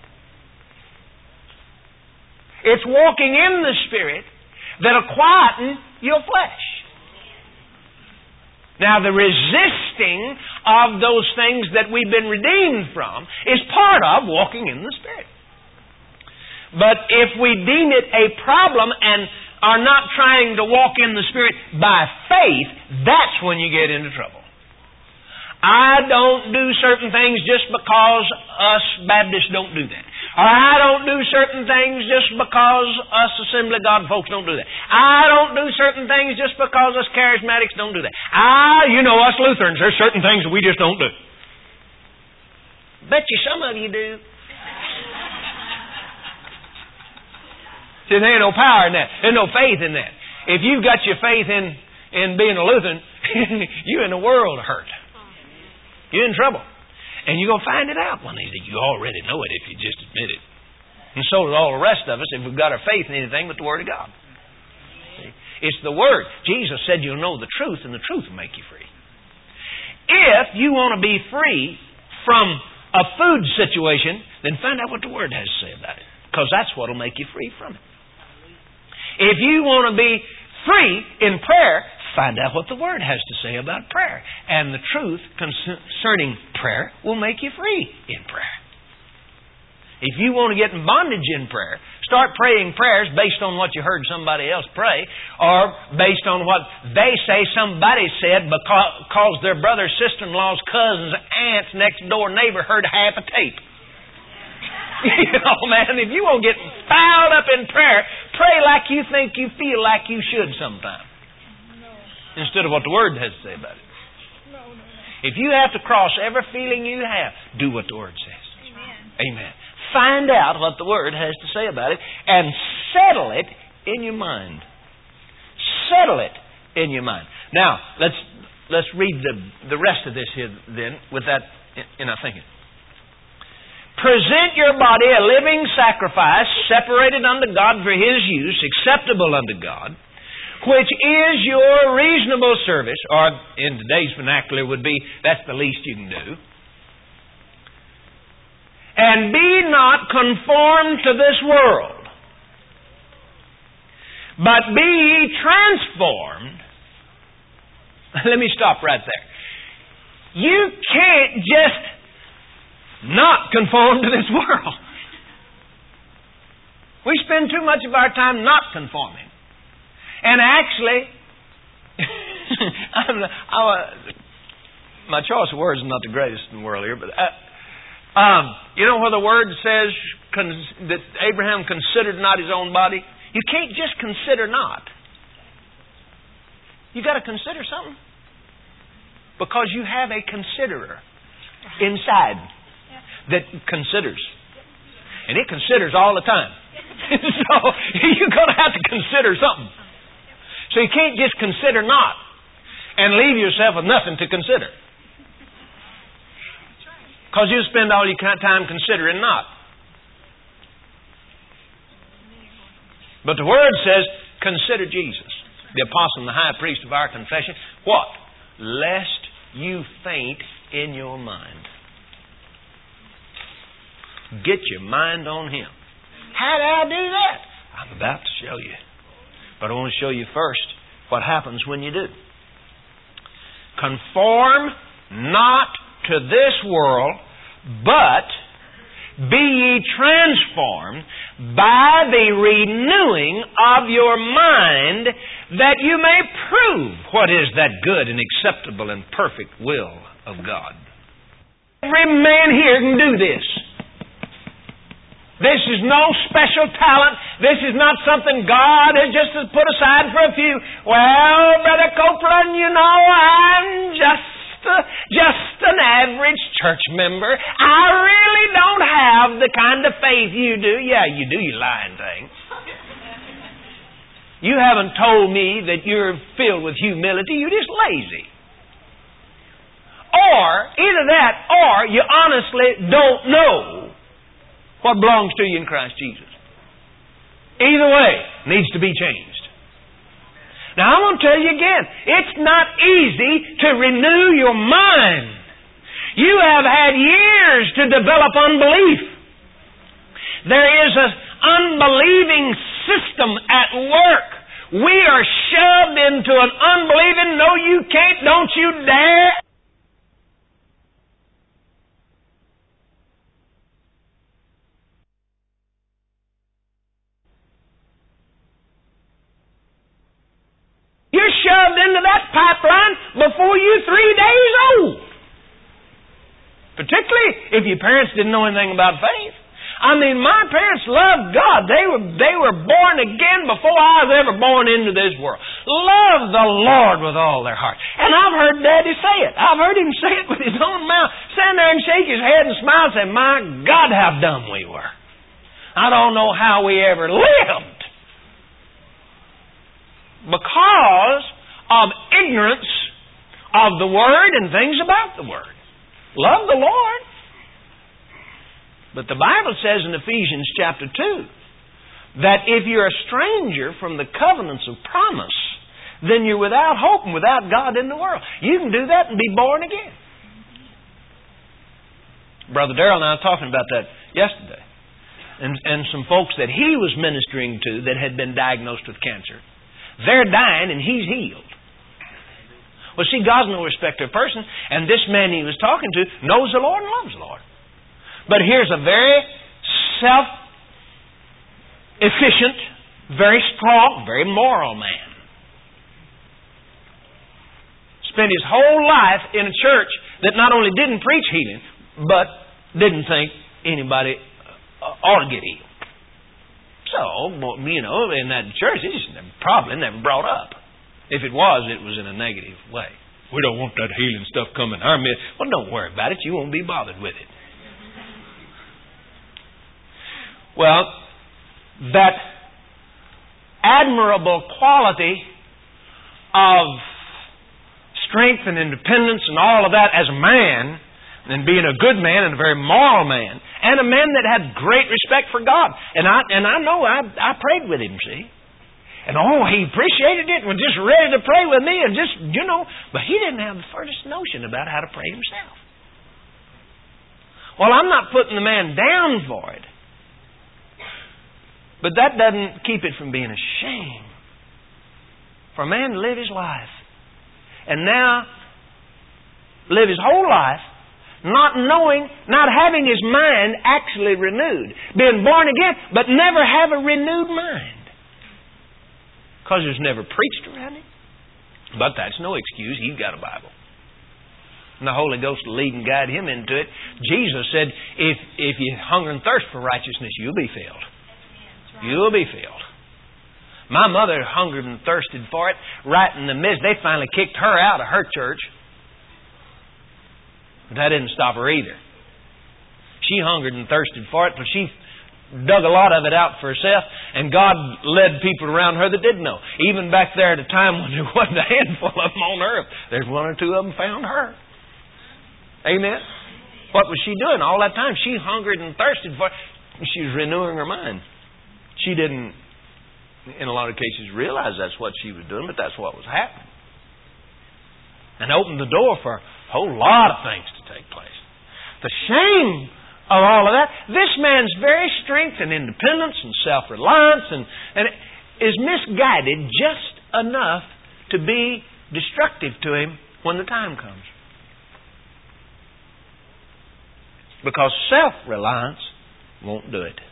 It's walking in the Spirit that'll quieten your flesh. Now, the resisting of those things that we've been redeemed from is part of walking in the Spirit. But if we deem it a problem and are not trying to walk in the Spirit by faith, that's when you get into trouble. I don't do certain things just because us Baptists don't do that. Or I don't do certain things just because us Assembly of God folks don't do that. I don't do certain things just because us Charismatics don't do that. I, you know, us Lutherans, there's certain things that we just don't do. Bet you some of you do. See, there ain't no power in that. There's no faith in that. If you've got your faith in, in being a Lutheran, you're in the world of hurt. You're in trouble. And you're going to find it out one day. You already know it if you just admit it. And so do all the rest of us if we've got our faith in anything but the Word of God. See? It's the Word. Jesus said you'll know the truth, and the truth will make you free. If you want to be free from a food situation, then find out what the Word has to say about it. Because that's what will make you free from it. If you want to be free in prayer, find out what the Word has to say about prayer. And the truth concerning prayer will make you free in prayer. If you want to get in bondage in prayer, start praying prayers based on what you heard somebody else pray, or based on what they say somebody said because their brother, sister-in-law's, cousins, aunts, next door neighbor heard half a tape. You know, man, if you won't get fouled up in prayer, pray like you think you feel like you should sometime. Instead of what the Word has to say about it. If you have to cross every feeling you have, do what the Word says. Amen. Amen. Find out what the Word has to say about it and settle it in your mind. Settle it in your mind. Now, let's let's read the, the rest of this here then with that in our thinking. Present your body a living sacrifice, separated unto God for His use, acceptable unto God, which is your reasonable service, or in today's vernacular would be, that's the least you can do. And be not conformed to this world, but be ye transformed. Let me stop right there. You can't just not conform to this world. We spend too much of our time not conforming. And actually, I'm, I'm, my choice of words is not the greatest in the world here, but uh, um, you know where the word says con- that Abraham considered not his own body? You can't just consider not. You got to consider something. Because you have a considerer inside that considers. And it considers all the time. So you're going to have to consider something. So you can't just consider not and leave yourself with nothing to consider. Because you spend all your time considering not. But the Word says, consider Jesus, the apostle and the high priest of our confession. What? Lest you faint in your mind. Get your mind on Him. How do I do that? I'm about to show you. But I want to show you first what happens when you do. Conform not to this world, but be ye transformed by the renewing of your mind, that you may prove what is that good and acceptable and perfect will of God. Every man here can do this. This is no special talent. This is not something God has just put aside for a few. Well, Brother Copeland, you know, I'm just uh, just an average church member. I really don't have the kind of faith you do. Yeah, you do, you lying thing. You haven't told me that you're filled with humility. You're just lazy. Or, either that, or you honestly don't know what belongs to you in Christ Jesus. Either way, needs to be changed. Now, I want to tell you again, it's not easy to renew your mind. You have had years to develop unbelief. There is an unbelieving system at work. We are shoved into an unbelieving, no you can't, don't you dare. You're shoved into that pipeline before you're three days old. Particularly if your parents didn't know anything about faith. I mean, my parents loved God. They were they were born again before I was ever born into this world. Loved the Lord with all their heart. And I've heard Daddy say it. I've heard him say it with his own mouth. Stand there and shake his head and smile and say, my God, how dumb we were. I don't know how we ever lived. Because of ignorance of the Word and things about the Word. Love the Lord. But the Bible says in Ephesians chapter two that if you're a stranger from the covenants of promise, then you're without hope and without God in the world. You can do that and be born again. Brother Darrell and I were talking about that yesterday. And, and some folks that he was ministering to that had been diagnosed with cancer. They're dying and he's healed. Well, see, God's no respecter of person, and this man he was talking to knows the Lord and loves the Lord. But here's a very self-efficient, very strong, very moral man. Spent his whole life in a church that not only didn't preach healing, but didn't think anybody ought to get healed. So, you know, in that church, it just probably never brought up. If it was, it was in a negative way. We don't want that healing stuff coming our midst. Well, don't worry about it. You won't be bothered with it. Well, that admirable quality of strength and independence and all of that as a man, and being a good man and a very moral man, and a man that had great respect for God. And I and I know I I prayed with him, see. And oh, he appreciated it and was just ready to pray with me and just, you know, but he didn't have the first notion about how to pray himself. Well, I'm not putting the man down for it. But that doesn't keep it from being a shame for a man to live his life and now live his whole life not knowing, not having his mind actually renewed. Being born again, but never have a renewed mind. Because there's never preached around him. But that's no excuse. He's got a Bible. And the Holy Ghost will lead and guide him into it. Jesus said, if, if you hunger and thirst for righteousness, you'll be filled. You'll be filled. My mother hungered and thirsted for it right in the midst. They finally kicked her out of her church. But that didn't stop her either. She hungered and thirsted for it, but she dug a lot of it out for herself, and God led people around her that didn't know. Even back there at a time when there wasn't a handful of them on earth, there's one or two of them found her. Amen? What was she doing all that time? She hungered and thirsted for it. She was renewing her mind. She didn't, in a lot of cases, realize that's what she was doing, but that's what was happening. And opened the door for a whole lot of things to take place. The shame of all of that, this man's very strength and independence and self-reliance and, and is misguided just enough to be destructive to him when the time comes. Because self-reliance won't do it.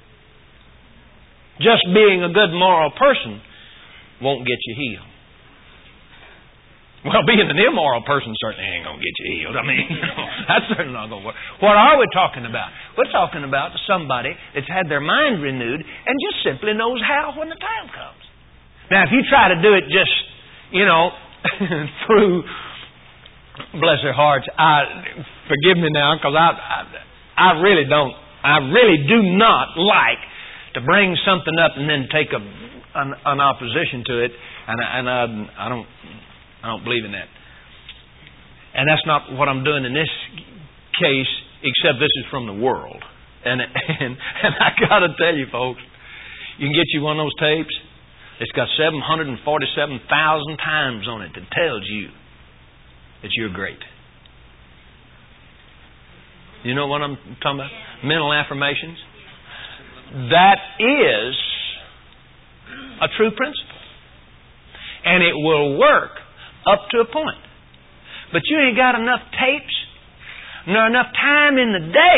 Just being a good moral person won't get you healed. Well, being an immoral person certainly ain't going to get you healed. I mean, you know, that's certainly not going to work. What are we talking about? We're talking about somebody that's had their mind renewed and just simply knows how when the time comes. Now, if you try to do it just, you know, through, bless their hearts, I, forgive me now, because I, I, I really don't, I really do not like to bring something up and then take a, an, an opposition to it, and, and I, I don't... I don't believe in that. And that's not what I'm doing in this case, except this is from the world. And and, and I got to tell you, folks, you can get you one of those tapes. It's got seven hundred forty-seven thousand times on it that tells you that you're great. You know what I'm talking about? Mental affirmations. That is a true principle. And it will work up to a point. But you ain't got enough tapes nor enough time in the day.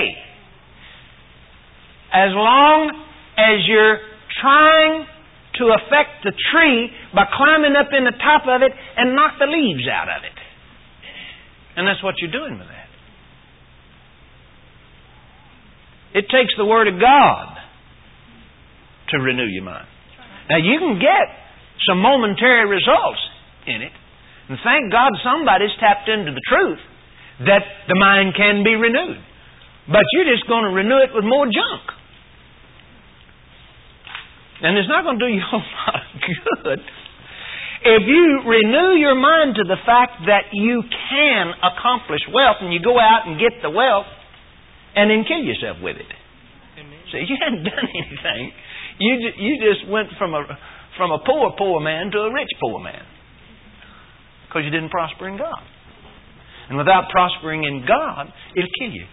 As long as you're trying to affect the tree by climbing up in the top of it and knock the leaves out of it. And that's what you're doing with that. It takes the Word of God to renew your mind. Now you can get some momentary results in it. And thank God somebody's tapped into the truth that the mind can be renewed. But you're just going to renew it with more junk. And it's not going to do you a whole lot of good. If you renew your mind to the fact that you can accomplish wealth and you go out and get the wealth and then kill yourself with it. See, you hadn't done anything. You, you just went from a, from a poor, poor man to a rich, poor man. Because you didn't prosper in God. And without prospering in God, it'll kill you.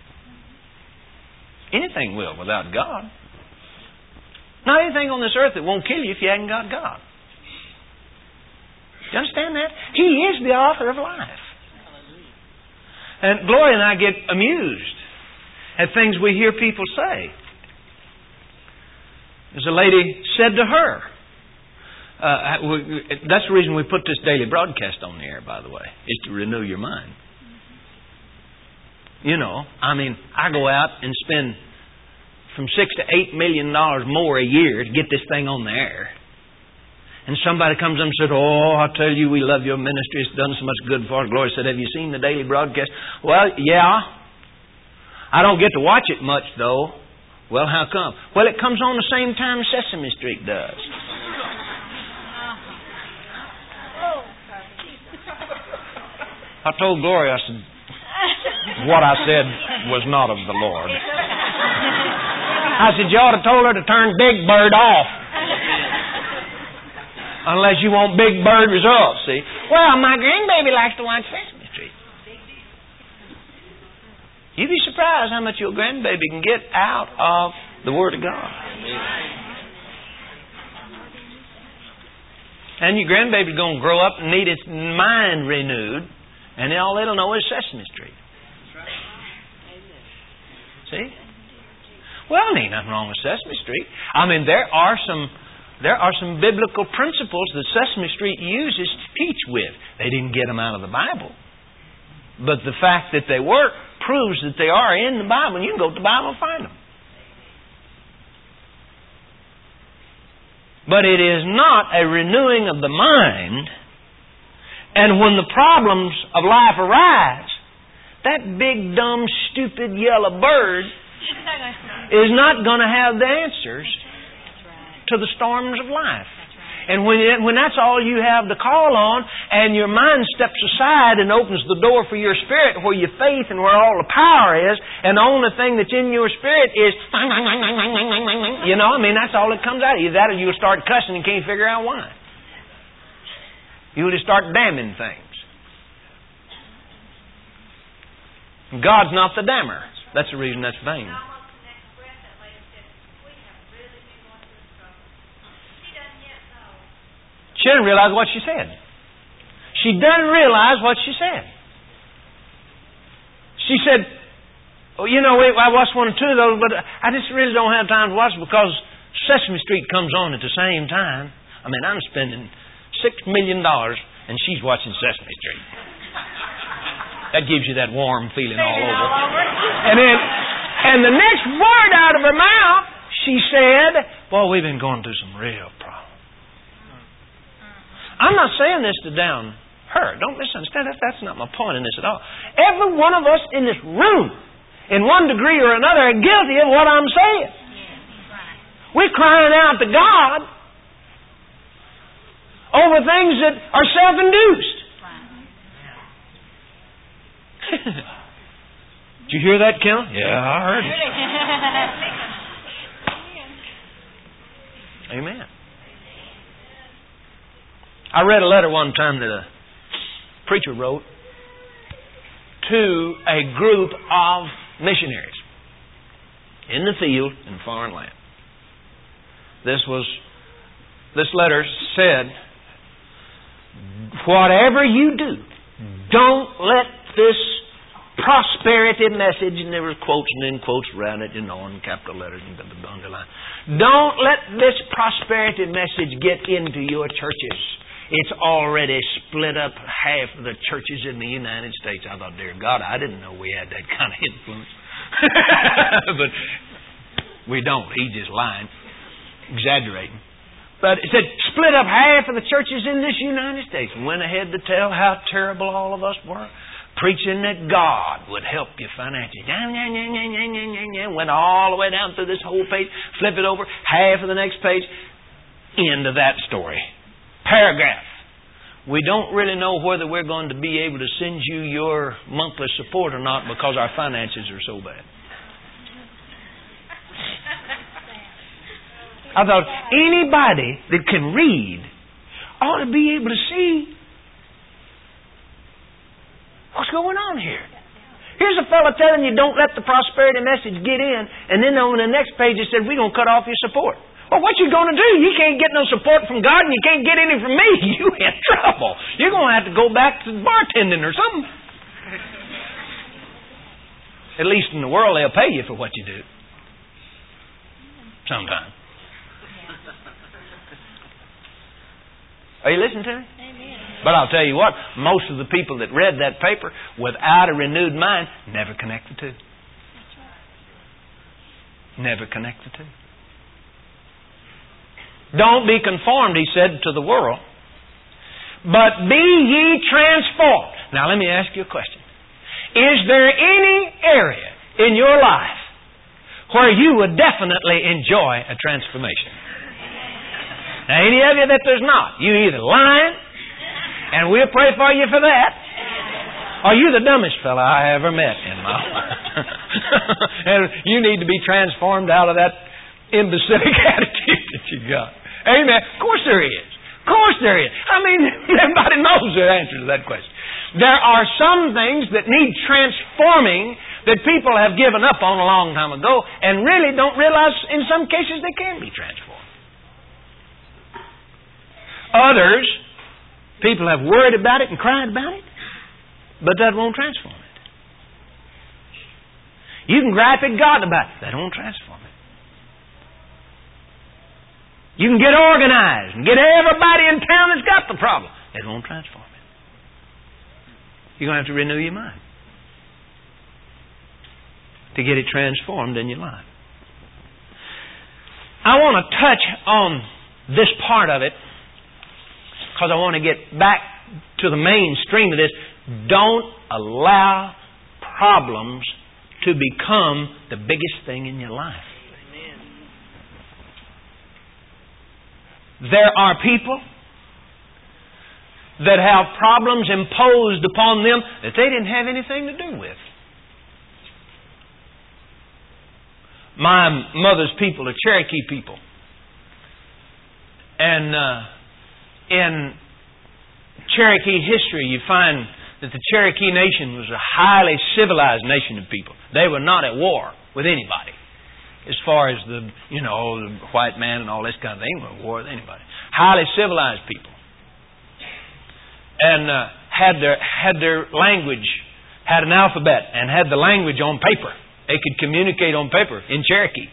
Anything will without God. Not anything on this earth that won't kill you if you haven't got God. Do you understand that? He is the author of life. And Gloria and I get amused at things we hear people say. As a lady said to her, Uh, that's the reason we put this daily broadcast on the air, by the way, is to renew your mind. You know, I mean, I go out and spend from six to eight million dollars more a year to get this thing on the air. And somebody comes up and said, "Oh, I tell you, we love your ministry. It's done so much good for us." Gloria said, "Have you seen the daily broadcast?" Well, yeah. I don't get to watch it much, though. Well, how come? Well, it comes on the same time Sesame Street does. I told Gloria, I said, what I said was not of the Lord. I said, you ought to told her to turn Big Bird off. Unless you want Big Bird results, see. Well, my grandbaby likes to watch Sesame Street. You'd be surprised how much your grandbaby can get out of the Word of God. And your grandbaby's going to grow up and need its mind renewed. And all it'll know is Sesame Street. See? Well, there ain't nothing wrong with Sesame Street. I mean, there are some there are some biblical principles that Sesame Street uses to teach with. They didn't get them out of the Bible. But the fact that they work proves that they are in the Bible. You can go to the Bible and find them. But it is not a renewing of the mind. And when the problems of life arise, that big, dumb, stupid yellow bird is not going to have the answers to the storms of life. And when it, when that's all you have to call on, and your mind steps aside and opens the door for your spirit, where your faith and where all the power is, and the only thing that's in your spirit is, you know, I mean, that's all that comes out of you. That or you'll start cussing and can't figure out why. You'll just start damning things. God's not the damner. That's the reason that's vain. She didn't realize what she said. She doesn't realize what she said. She said, oh, you know, I watched one or two of those, but I just really don't have time to watch it because Sesame Street comes on at the same time. I mean, I'm spending six million dollars and she's watching Sesame Street. That gives you that warm feeling all over. And then, and the next word out of her mouth, she said, well, we've been going through some real problems. I'm not saying this to down her. Don't misunderstand. That's, that's not my point in this at all. Every one of us in this room, in one degree or another, are guilty of what I'm saying. We're crying out to God over things that are self-induced. Did you hear that, Kel? Yeah, I heard it. Amen. I read a letter one time that a preacher wrote to a group of missionaries in the field in a foreign land. This was, this letter said, whatever you do, don't let this prosperity message, and there were quotes and then quotes around it, you know, in capital letters and the underline. Don't let this prosperity message get into your churches. It's already split up half of the churches in the United States. I thought, dear God, I didn't know we had that kind of influence. But we don't. He's just lying, exaggerating. But it said, split up half of the churches in this United States. And went ahead to tell how terrible all of us were. Preaching that God would help you financially. Went all the way down through this whole page. Flip it over. Half of the next page. End of that story. Paragraph. We don't really know whether we're going to be able to send you your monthly support or not because our finances are so bad. I thought anybody that can read ought to be able to see what's going on here. Here's a fellow telling you don't let the prosperity message get in, and then on the next page it said we're going to cut off your support. Well, what you going to do? You can't get no support from God and you can't get any from me. You in trouble. You're going to have to go back to bartending or something. At least in the world they'll pay you for what you do. Sometime. Are you listening to me? Amen. But I'll tell you what, most of the people that read that paper without a renewed mind never connect the two. Never connect the two. Don't be conformed, he said, to the world, but be ye transformed. Now let me ask you a question. Is there any area in your life where you would definitely enjoy a transformation? Now any of you that there's not, you either lying, and we'll pray for you for that, or you're the dumbest fellow I ever met in my life. And you need to be transformed out of that imbecilic attitude that you got. Amen. Of course there is. Of course there is. I mean, everybody knows the answer to that question. There are some things that need transforming that people have given up on a long time ago and really don't realize in some cases they can be transformed. Others, people have worried about it and cried about it, but that won't transform it. You can gripe at God about it. That won't transform it. You can get organized and get everybody in town that's got the problem. It won't transform it. You're going to have to renew your mind to get it transformed in your life. I want to touch on this part of it, because I want to get back to the mainstream of this. Don't allow problems to become the biggest thing in your life. Amen. There are people that have problems imposed upon them that they didn't have anything to do with. My mother's people are Cherokee people. And uh, in Cherokee history, you find that the Cherokee Nation was a highly civilized nation of people. They were not at war with anybody. As far as the, you know, the white man and all this kind of thing, they weren't at war with anybody. Highly civilized people. And uh, had their had their language, had an alphabet, and had the language on paper. They could communicate on paper in Cherokee,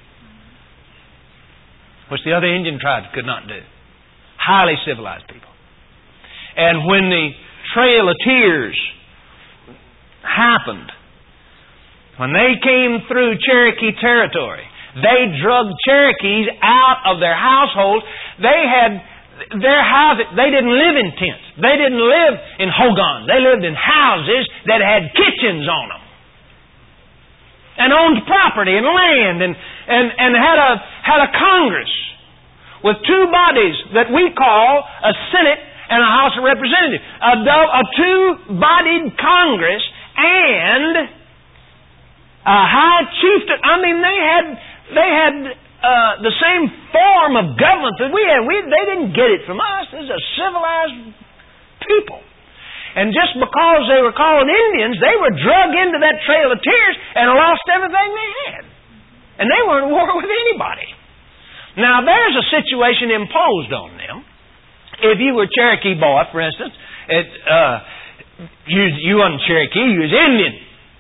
which the other Indian tribes could not do. Highly civilized people. And when the Trail of Tears happened, when they came through Cherokee territory, they drugged Cherokees out of their households. They had their houses, they didn't live in tents. They didn't live in hogans. They lived in houses that had kitchens on them. And owned property and land and, and, and had a had a Congress with two bodies that we call a Senate and a House of Representatives. A, a two-bodied Congress and a high chieftain. I mean, they had they had uh, the same form of government that we had. We, they didn't get it from us. This is a civilized people. And just because they were called Indians, they were drug into that Trail of Tears and lost everything they had. And they weren't at war with anybody. Now, there's a situation imposed on them. If you were a Cherokee boy, for instance, it, uh, you, you weren't Cherokee, you was Indian.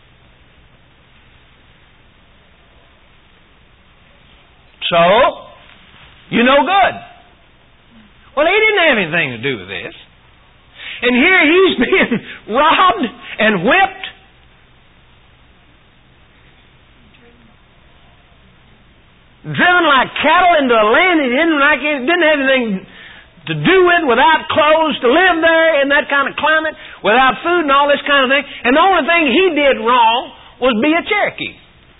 So, you're no good. Well, he didn't have anything to do with this. And here he's being robbed and whipped. Driven like cattle into a land he didn't like, it didn't have anything to do with, without clothes to live there in that kind of climate, without food and all this kind of thing. And the only thing he did wrong was be a Cherokee.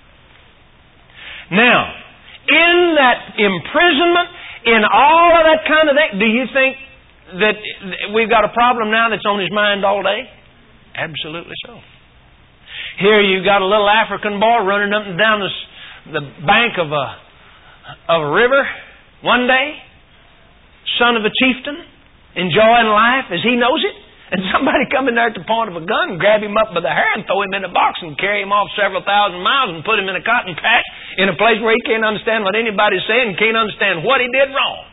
Now, in that imprisonment, in all of that kind of thing, do you think that we've got a problem now that's on his mind all day? Absolutely so. Here you've got a little African boy running up and down the, the bank of a, of a river one day, son of a chieftain, enjoying life as he knows it, and somebody come in there at the point of a gun and grab him up by the hair and throw him in a box and carry him off several thousand miles and put him in a cotton patch in a place where he can't understand what anybody's saying and can't understand what he did wrong.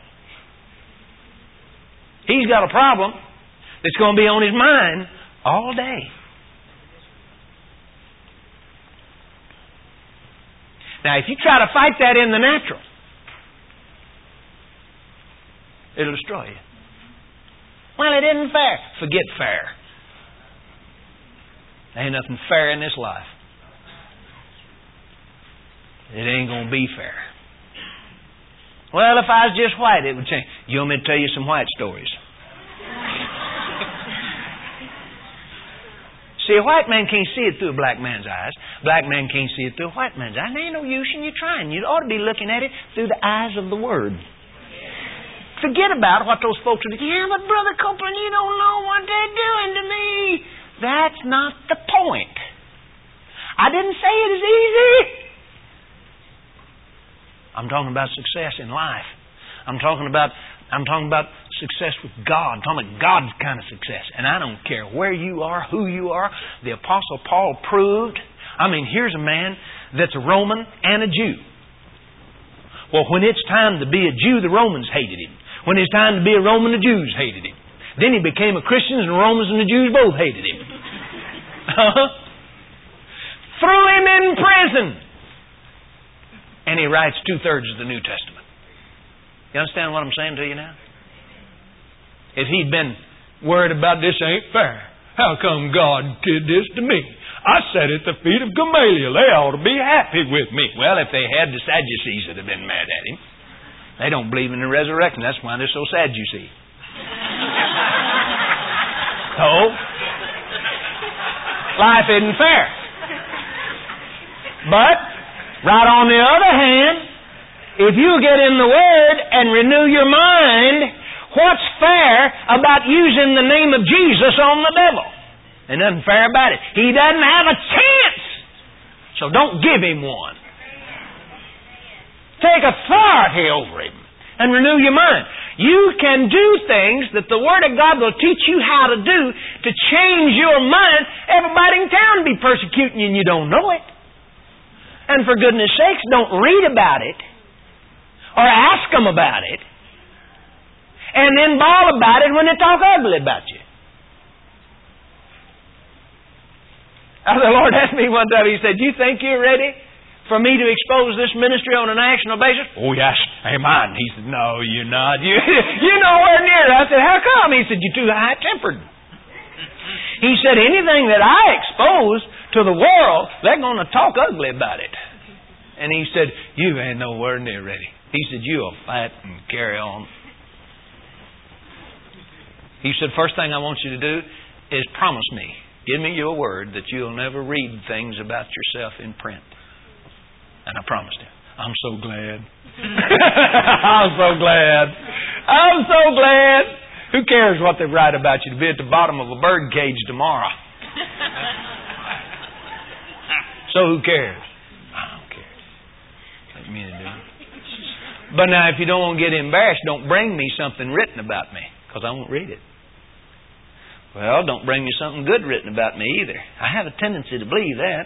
He's got a problem that's going to be on his mind all day. Now, if you try to fight that in the natural, it'll destroy you. Well, it isn't fair. Forget fair. There ain't nothing fair in this life. It ain't going to be fair. Well, if I was just white, it would change. You want me to tell you some white stories? See, a white man can't see it through a black man's eyes. Black man can't see it through a white man's eyes. There ain't no use in you trying. You ought to be looking at it through the eyes of the Word. Forget about what those folks are doing. Yeah, but Brother Copeland, you don't know what they're doing to me. That's not the point. I didn't say it is easy. I'm talking about success in life. I'm talking about I'm talking about success with God. I'm talking about God's kind of success. And I don't care where you are, who you are. The Apostle Paul proved. I mean, here's a man that's a Roman and a Jew. Well, when it's time to be a Jew, the Romans hated him. When it's time to be a Roman, the Jews hated him. Then he became a Christian, and the Romans and the Jews both hated him. Threw him in prison. And he writes two-thirds of the New Testament. You understand what I'm saying to you now? If he'd been worried about this ain't fair, how come God did this to me? I sat at the feet of Gamaliel. They ought to be happy with me. Well, if they had, the Sadducees would have been mad at him. They don't believe in the resurrection. That's why they're so sad, you see. So, life isn't fair. But, right on the other hand, if you get in the Word and renew your mind, what's fair about using the name of Jesus on the devil? There's nothing fair about it. He doesn't have a chance. So don't give him one. Take authority over him and renew your mind. You can do things that the Word of God will teach you how to do to change your mind. Everybody in town will be persecuting you and you don't know it. And for goodness sakes, don't read about it or ask them about it and then bawl about it when they talk ugly about you. Now, the Lord asked me one time, He said, "You think you're ready for me to expose this ministry on a national basis?" "Oh, yes, amen." He said, "No, you're not. You, you're nowhere near it." I said, "How come?" He said, "You're too high-tempered." He said, "Anything that I expose to the world, they're going to talk ugly about it." And he said, "You ain't nowhere near ready." He said, "You'll fight and carry on." He said, "First thing I want you to do is promise me, give me your word that you'll never read things about yourself in print." And I promised him. I'm so glad. I'm so glad. I'm so glad. Who cares what they write about you to be at the bottom of a bird cage tomorrow? So who cares? I don't care. Let me do it. But now, if you don't want to get embarrassed, don't bring me something written about me, because I won't read it. Well, don't bring me something good written about me either. I have a tendency to believe that.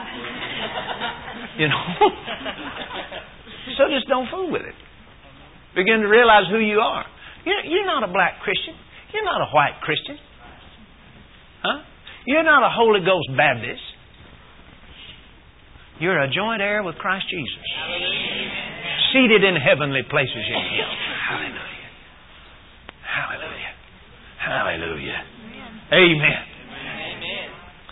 You know? So just don't fool with it. Begin to realize who you are. You're, you're not a black Christian. You're not a white Christian. Huh? You're not a Holy Ghost Baptist. You're a joint heir with Christ Jesus. Seated in heavenly places in Him. Hallelujah. Hallelujah. Hallelujah. Amen. Amen.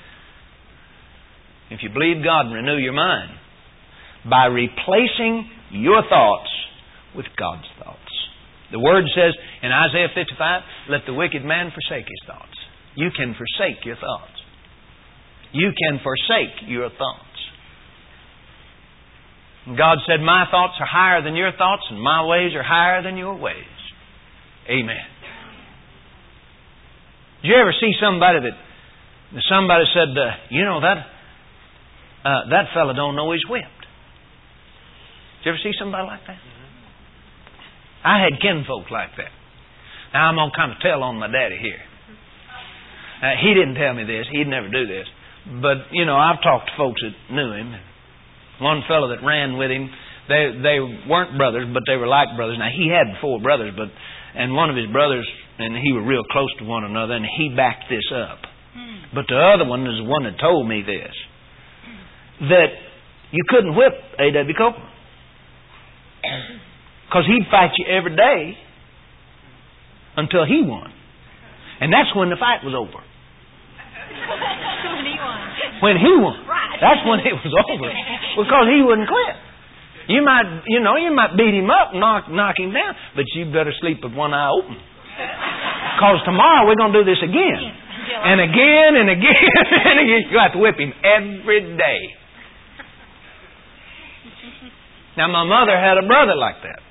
If you believe God, renew your mind by replacing your thoughts with God's thoughts. The Word says in Isaiah fifty-five, "Let the wicked man forsake his thoughts." You can forsake your thoughts. You can forsake your thoughts. And God said, "My thoughts are higher than your thoughts, and my ways are higher than your ways." Amen. Did you ever see somebody that somebody said, uh, "You know that uh, that fella don't know he's whipped"? Did you ever see somebody like that? I had kinfolk like that. Now I'm going to kind of tell on my daddy here. Uh, he didn't tell me this. He'd never do this. But, you know, I've talked to folks that knew him. One fellow that ran with him, they they weren't brothers, but they were like brothers. Now, he had four brothers, but and one of his brothers, and he were real close to one another, and he backed this up. But the other one is the one that told me this, that you couldn't whip A W Copeland, because he'd fight you every day until he won. And that's when the fight was over. When he won. When he won. That's when it was over. Because he wouldn't quit. You might, you know, you might beat him up and knock, knock him down, but you better sleep with one eye open. Because tomorrow we're going to do this again. And again and again and again. You have to whip him every day. Now, my mother had a brother like that.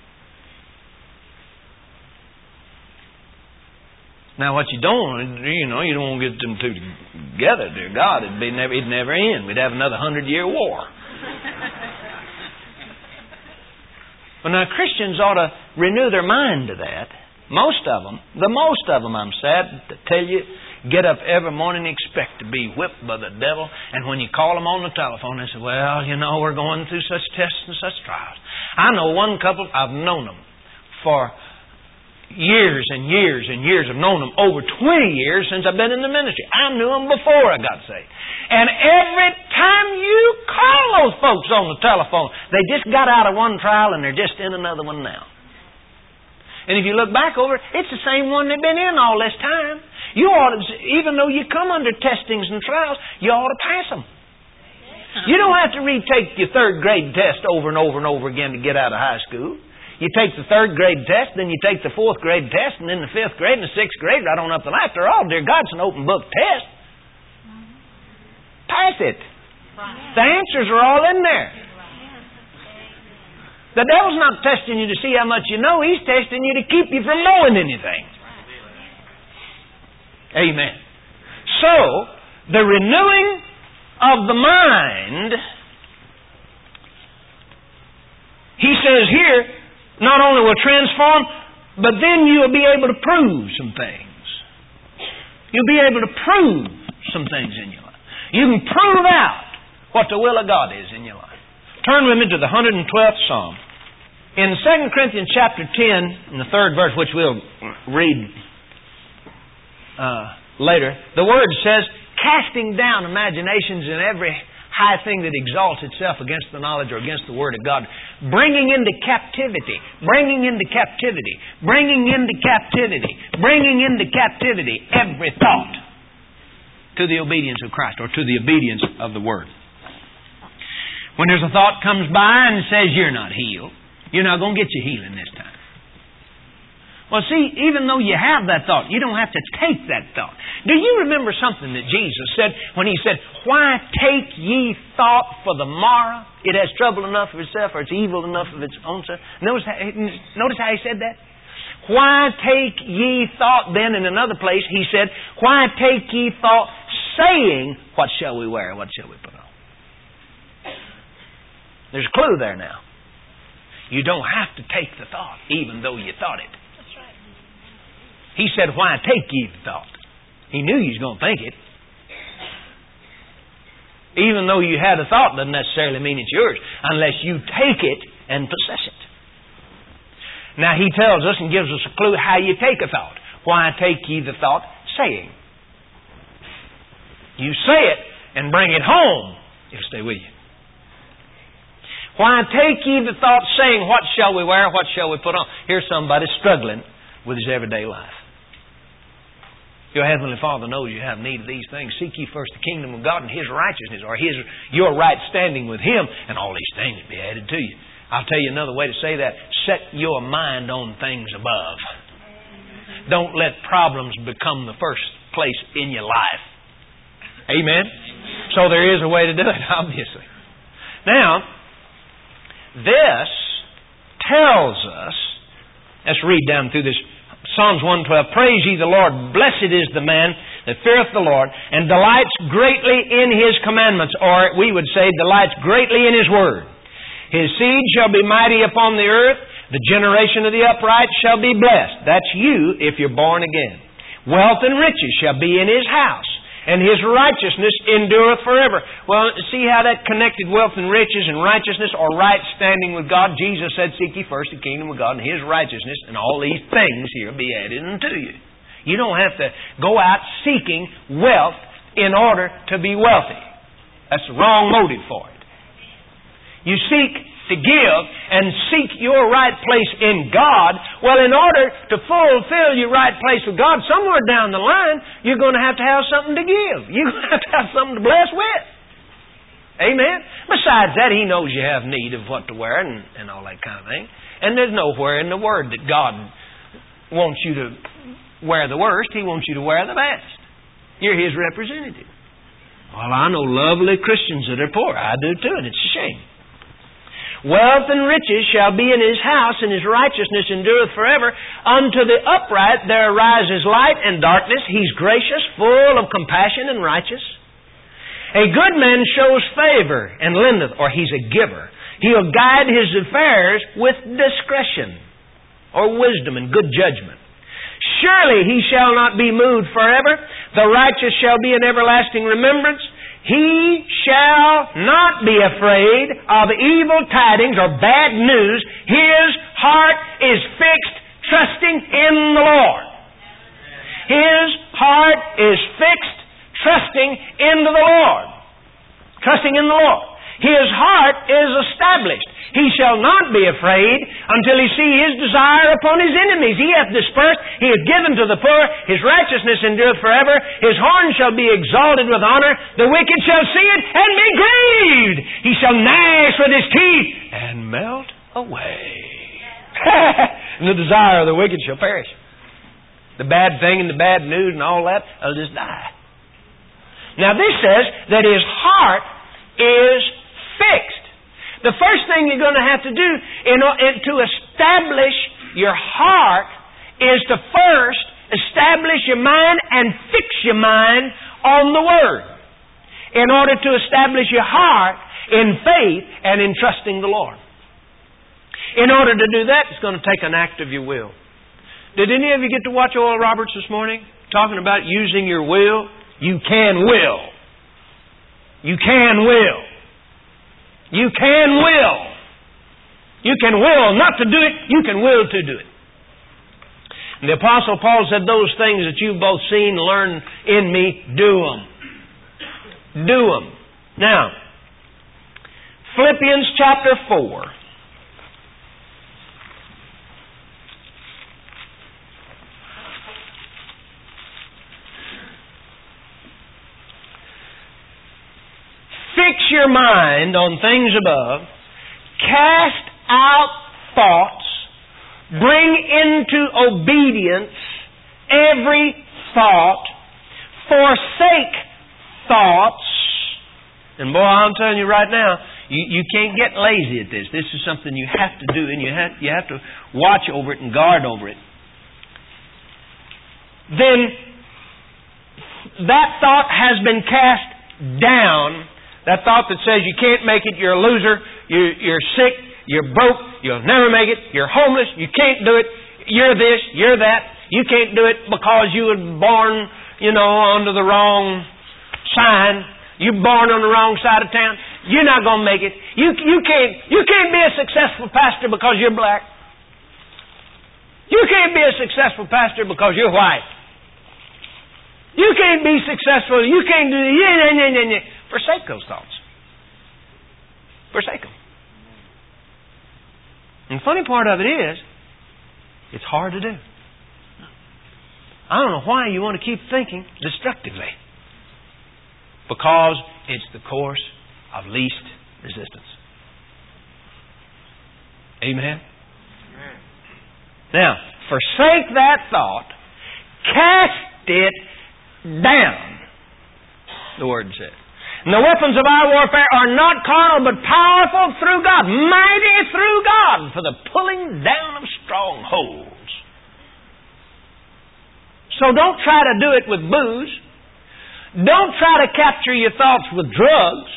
Now, what you don't want, you know, you don't want to get them two together, dear God. It'd be never, it'd never end. We'd have another hundred-year war. But now, Christians ought to renew their mind to that. Most of them, the most of them, I'm sad to tell you, get up every morning and expect to be whipped by the devil. And when you call them on the telephone, they say, "Well, you know, we're going through such tests and such trials." I know one couple, I've known them for years and years and years. I've known them over twenty years since I've been in the ministry. I knew them before I got saved. And every time you call those folks on the telephone, they just got out of one trial and they're just in another one now. And if you look back over it, it's the same one they've been in all this time. You ought to, even though you come under testings and trials, you ought to pass them. You don't have to retake your third grade test over and over and over again to get out of high school. You take the third grade test, then you take the fourth grade test, and then the fifth grade and the sixth grade, right on up the line. After all, dear God, it's an open book test. Pass it. The answers are all in there. The devil's not testing you to see how much you know. He's testing you to keep you from knowing anything. Amen. So, the renewing of the mind, he says here, not only will transform, but then you'll be able to prove some things. You'll be able to prove some things in your life. You can prove out what the will of God is in your life. Turn with me to the one hundred twelfth Psalm. In Second Corinthians chapter ten, in the third verse, which we'll read uh, later, the Word says, casting down imaginations and every high thing that exalts itself against the knowledge or against the Word of God, bringing into captivity, bringing into captivity, bringing into captivity, bringing into captivity every thought to the obedience of Christ or to the obedience of the Word. When there's a thought comes by and says you're not healed, you're not going to get your healing this time. Well, see, even though you have that thought, you don't have to take that thought. Do you remember something that Jesus said when He said, why take ye thought for the morrow? It has trouble enough of itself, or it's evil enough of its own self. Notice how, notice how He said that? Why take ye thought then, in another place, He said, why take ye thought saying, what shall we wear, what shall we put on? There's a clue there now. You don't have to take the thought, even though you thought it. That's right. He said, why take ye the thought? He knew you was going to think it. Even though you had a thought doesn't necessarily mean it's yours, unless you take it and possess it. Now He tells us and gives us a clue how you take a thought. Why take ye the thought? Saying. You say it and bring it home. It'll stay with you. Why take ye the thought saying, what shall we wear, what shall we put on? Here's somebody struggling with his everyday life. Your Heavenly Father knows you have need of these things. Seek ye first the kingdom of God and His righteousness, or His your right standing with Him, and all these things will be added to you. I'll tell you another way to say that. Set your mind on things above. Don't let problems become the first place in your life. Amen? So there is a way to do it, obviously. Now, this tells us, let's read down through this, Psalms one twelve, praise ye the Lord, blessed is the man that feareth the Lord, and delights greatly in His commandments, or we would say, delights greatly in His word. His seed shall be mighty upon the earth, the generation of the upright shall be blessed. That's you if you're born again. Wealth and riches shall be in His house, and His righteousness endureth forever. Well, see how that connected wealth and riches and righteousness or right standing with God? Jesus said, seek ye first the kingdom of God and His righteousness, and all these things here be added unto you. You don't have to go out seeking wealth in order to be wealthy. That's the wrong motive for it. You seek to give and seek your right place in God. Well, in order to fulfill your right place with God, somewhere down the line, you're going to have to have something to give. You're going to have to have something to bless with. Amen? Besides that, He knows you have need of what to wear and, and all that kind of thing. And there's nowhere in the Word that God wants you to wear the worst. He wants you to wear the best. You're His representative. Well, I know lovely Christians that are poor. I do too, and it's a shame. Wealth and riches shall be in His house, and His righteousness endureth forever. Unto the upright there arises light and darkness. He's gracious, full of compassion and righteous. A good man shows favor and lendeth, or he's a giver. He'll guide his affairs with discretion, or wisdom and good judgment. Surely he shall not be moved forever. The righteous shall be in everlasting remembrance. He shall not be afraid of evil tidings or bad news. His heart is fixed, trusting in the Lord. His heart is fixed, trusting in the Lord. Trusting in the Lord. His heart is established. He shall not be afraid until he see his desire upon his enemies. He hath dispersed, he hath given to the poor, his righteousness endureth forever. His horn shall be exalted with honor. The wicked shall see it and be grieved. He shall gnash with his teeth and melt away. and the desire of the wicked shall perish. The bad thing and the bad news and all that will just die. Now this says that his heart is fixed. The first thing you're going to have to do in, in, to establish your heart is to first establish your mind and fix your mind on the Word in order to establish your heart in faith and in trusting the Lord. In order to do that, it's going to take an act of your will. Did any of you get to watch Oral Roberts this morning? Talking about using your will? You can will. You can will. You can will. You can will not to do it. You can will to do it. And the Apostle Paul said, those things that you've both seen and learned in me, do them. Do them. Now, Philippians chapter four. Fix your mind on things above. Cast out thoughts. Bring into obedience every thought. Forsake thoughts. And boy, I'm telling you right now, you, you can't get lazy at this. This is something you have to do, and you have, you have to watch over it and guard over it. Then that thought has been cast down. That thought that says you can't make it, you're a loser, you're, you're sick, you're broke, you'll never make it, you're homeless, you can't do it, you're this, you're that, you can't do it because you were born, you know, under the wrong sign, you're born on the wrong side of town, you're not going to make it. You, you, can't, you can't be a successful pastor because you're black. You can't be a successful pastor because you're white. You can't be successful, you can't do yeah, yeah, yeah, yeah, yeah. Forsake those thoughts. Forsake them. And the funny part of it is, it's hard to do. I don't know why you want to keep thinking destructively. Because it's the course of least resistance. Amen? Amen. Now, forsake that thought. Cast it down. The Word says. And the weapons of our warfare are not carnal, but powerful through God, mighty through God, for the pulling down of strongholds. So don't try to do it with booze. Don't try to capture your thoughts with drugs.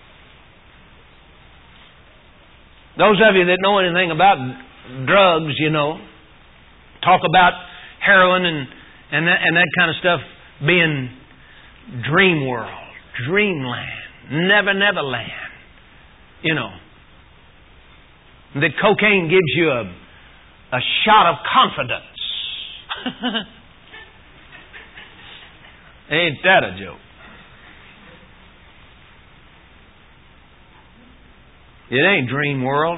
Those of you that know anything about drugs, you know, talk about heroin and, and, that, and that kind of stuff being dream world. Dreamland, Never Never Land. You know, that cocaine gives you a, a shot of confidence. Ain't that a joke? It ain't dream world.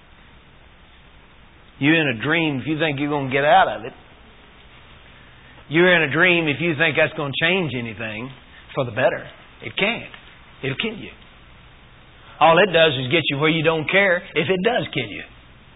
You're in a dream if you think you're going to get out of it. You're in a dream if you think that's going to change anything for the better. It can't. It'll kill you. All it does is get you where you don't care if it does kill you.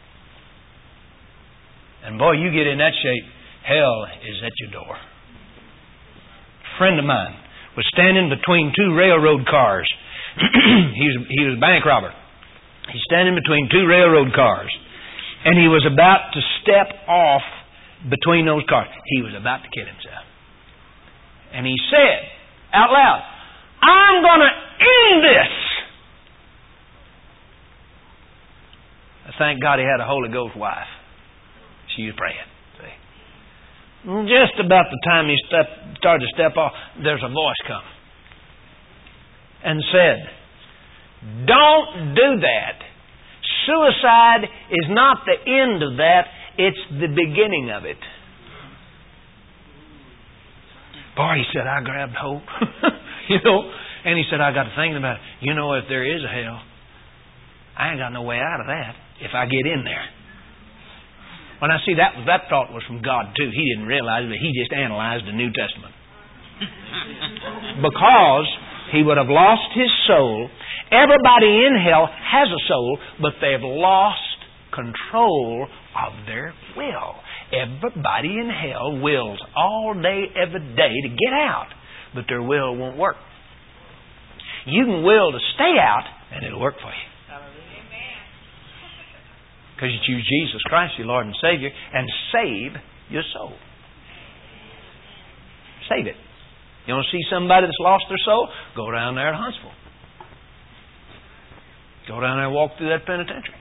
And boy, you get in that shape, hell is at your door. A friend of mine was standing between two railroad cars. he was he was a bank robber. He's standing between two railroad cars. And he was about to step off between those cars. He was about to kill himself. And he said out loud, I'm going to end this. Thank God he had a Holy Ghost wife. She was praying. See? Just about the time he step, started to step off, there's a voice come and said, don't do that. Suicide is not the end of that. It's the beginning of it. Boy, he said, I grabbed hope. You know, and he said, I got to thinking about it. You know, if there is a hell, I ain't got no way out of that if I get in there. When I see that, that thought was from God too. He didn't realize it, but he just analyzed the New Testament. Because he would have lost his soul. Everybody in hell has a soul, but they've lost control of their will. Everybody in hell wills all day, every day to get out, but their will won't work. You can will to stay out, and it'll work for you. Because you choose Jesus Christ, your Lord and Savior, and save your soul. Save it. You want to see somebody that's lost their soul? Go down there at Huntsville. Go down there and walk through that penitentiary.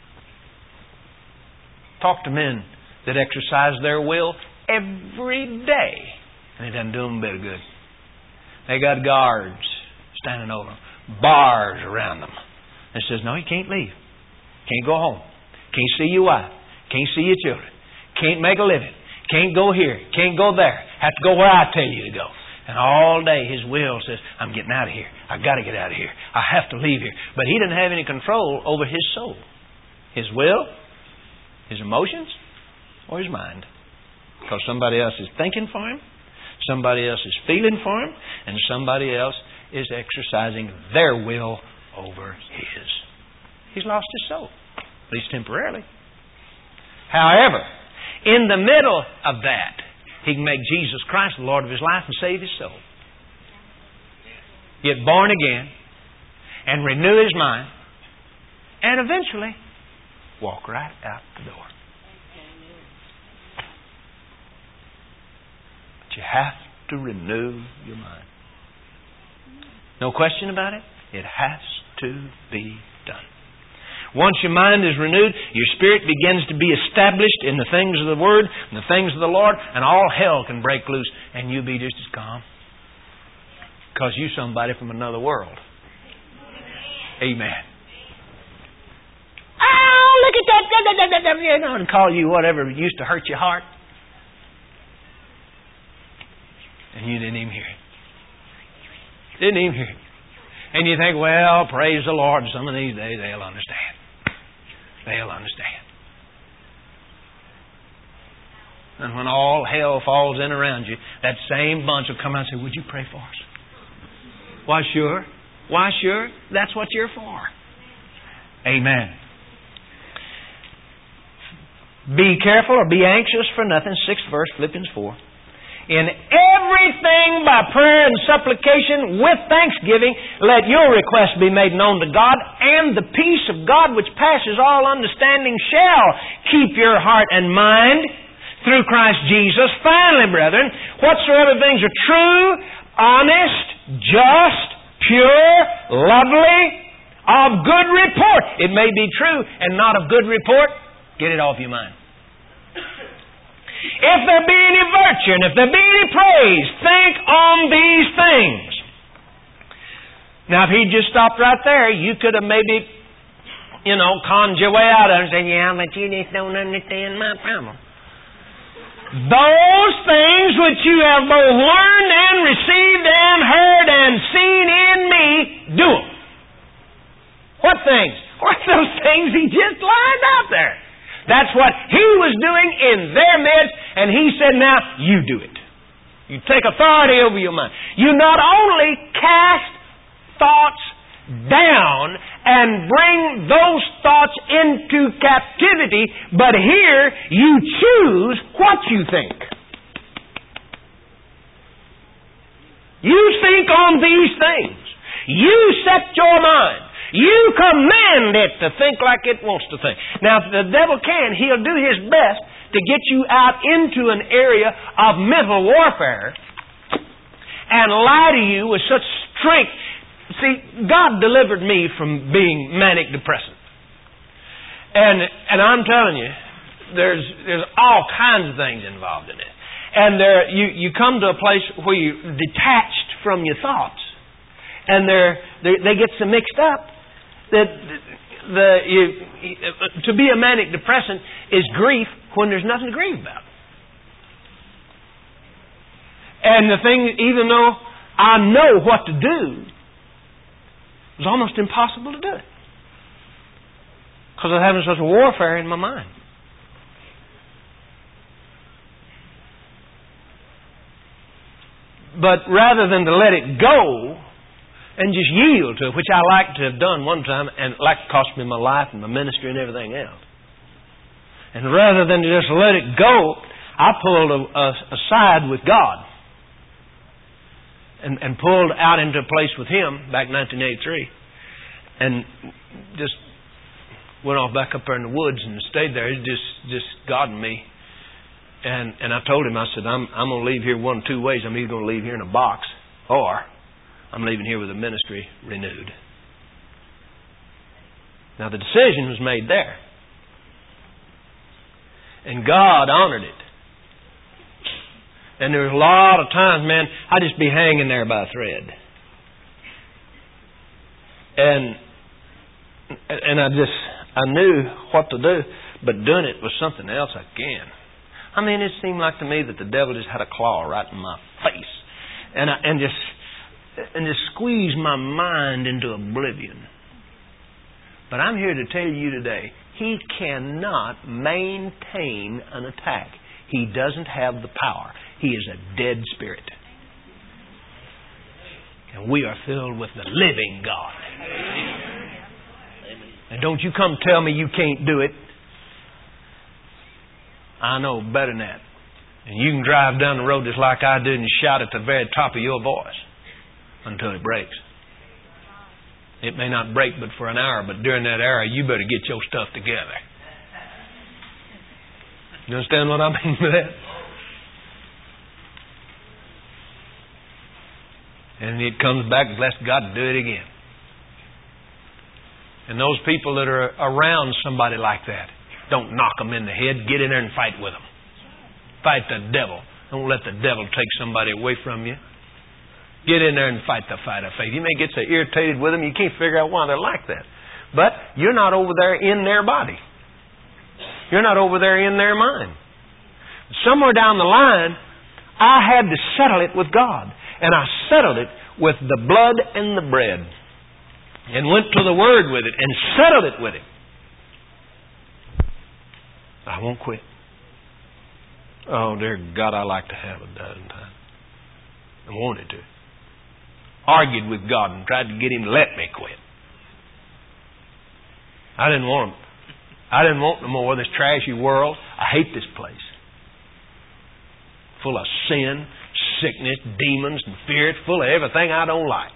Talk to men that exercise their will every day, and it doesn't do them a bit of good. They got guards standing over them, bars around them. And it says, no, you can't leave. Can't go home. Can't see your wife. Can't see your children. Can't make a living. Can't go here. Can't go there. Have to go where I tell you to go. And all day his will says, I'm getting out of here. I've got to get out of here. I have to leave here. But he doesn't have any control over his soul. His will, his emotions, or his mind. Because somebody else is thinking for him, somebody else is feeling for him, and somebody else is exercising their will over his. He's lost his soul. At least temporarily. However, in the middle of that, he can make Jesus Christ the Lord of his life and save his soul. Get born again and renew his mind, and eventually walk right out the door. But you have to renew your mind. No question about it. It has to be done. Once your mind is renewed, your spirit begins to be established in the things of the Word and the things of the Lord, and all hell can break loose, and you'll be just as calm. Because you're somebody from another world. Amen. Oh, look at that, you know, and call you whatever used to hurt your heart. And you didn't even hear it. Didn't even hear it. And you think, well, praise the Lord, some of these days they'll understand. They'll understand. And when all hell falls in around you, that same bunch will come out and say, would you pray for us? Why, sure. Why, sure. That's what you're for. Amen. Be careful or be anxious for nothing. Sixth verse, Philippians four. In everything by prayer and supplication with thanksgiving, let your requests be made known to God, and the peace of God which passes all understanding shall keep your heart and mind through Christ Jesus. Finally, brethren, whatsoever things are true, honest, just, pure, lovely, of good report. It may be true and not of good report. Get it off your mind. If there be any virtue, and if there be any praise, think on these things. Now, if he just stopped right there, you could have maybe, you know, conned your way out of it and said, yeah, but you just don't understand my problem. Those things which you have both learned and received and heard and seen in me, do them. What things? What those things he just lined out there? That's what he was doing in their midst, and he said, now, you do it. You take authority over your mind. You not only cast thoughts down and bring those thoughts into captivity, but here you choose what you think. You think on these things. You set your mind. You command it to think like it wants to think. Now, if the devil can, he'll do his best to get you out into an area of mental warfare and lie to you with such strength. See, God delivered me from being manic depressant. And and I'm telling you, there's there's all kinds of things involved in it. And there you, you come to a place where you're detached from your thoughts. And they're, they're, they get so mixed up that the you, to be a manic depressant is grief when there's nothing to grieve about. And the thing, even though I know what to do, it's almost impossible to do it because I'm having such a warfare in my mind. But rather than to let it go and just yield to it, which I like to have done one time, and it like cost me my life and my ministry and everything else. And rather than just let it go, I pulled a, a, aside with God. And, and pulled out into a place with Him back in nineteen eighty-three. And just went off back up there in the woods and stayed there. It just, just God and me. And and I told Him, I said, I'm I'm going to leave here one of two ways. I'm either going to leave here in a box, or I'm leaving here with a ministry renewed. Now the decision was made there. And God honored it. And there was a lot of times, man, I'd just be hanging there by a thread. And and I just, I knew what to do, but doing it was something else again. I mean, it seemed like to me that the devil just had a claw right in my face. And I, and just and just squeezed my mind into oblivion. But I'm here to tell you today, he cannot maintain an attack. He doesn't have the power. He is a dead spirit. And we are filled with the living God. And don't you come tell me you can't do it. I know better than that. And you can drive down the road just like I do and shout at the very top of your voice until it breaks. It may not break but for an hour, but during that hour you better get your stuff together. You understand what I mean by that? And it comes back, bless God, to do it again. And those people that are around somebody like that, don't knock them in the head. Get in there and fight with them. Fight the devil. Don't let the devil take somebody away from you. Get in there and fight the fight of faith. You may get so irritated with them, you can't figure out why they're like that. But you're not over there in their body. You're not over there in their mind. Somewhere down the line, I had to settle it with God. And I settled it with the blood and the bread. And went to the Word with it and settled it with Him. I won't quit. Oh, dear God, I like to have a dozen times. I wanted to. Argued with God and tried to get Him to let me quit. I didn't want Him. I didn't want no more of this trashy world. I hate this place. Full of sin, sickness, demons, and fear. It's full of everything I don't like.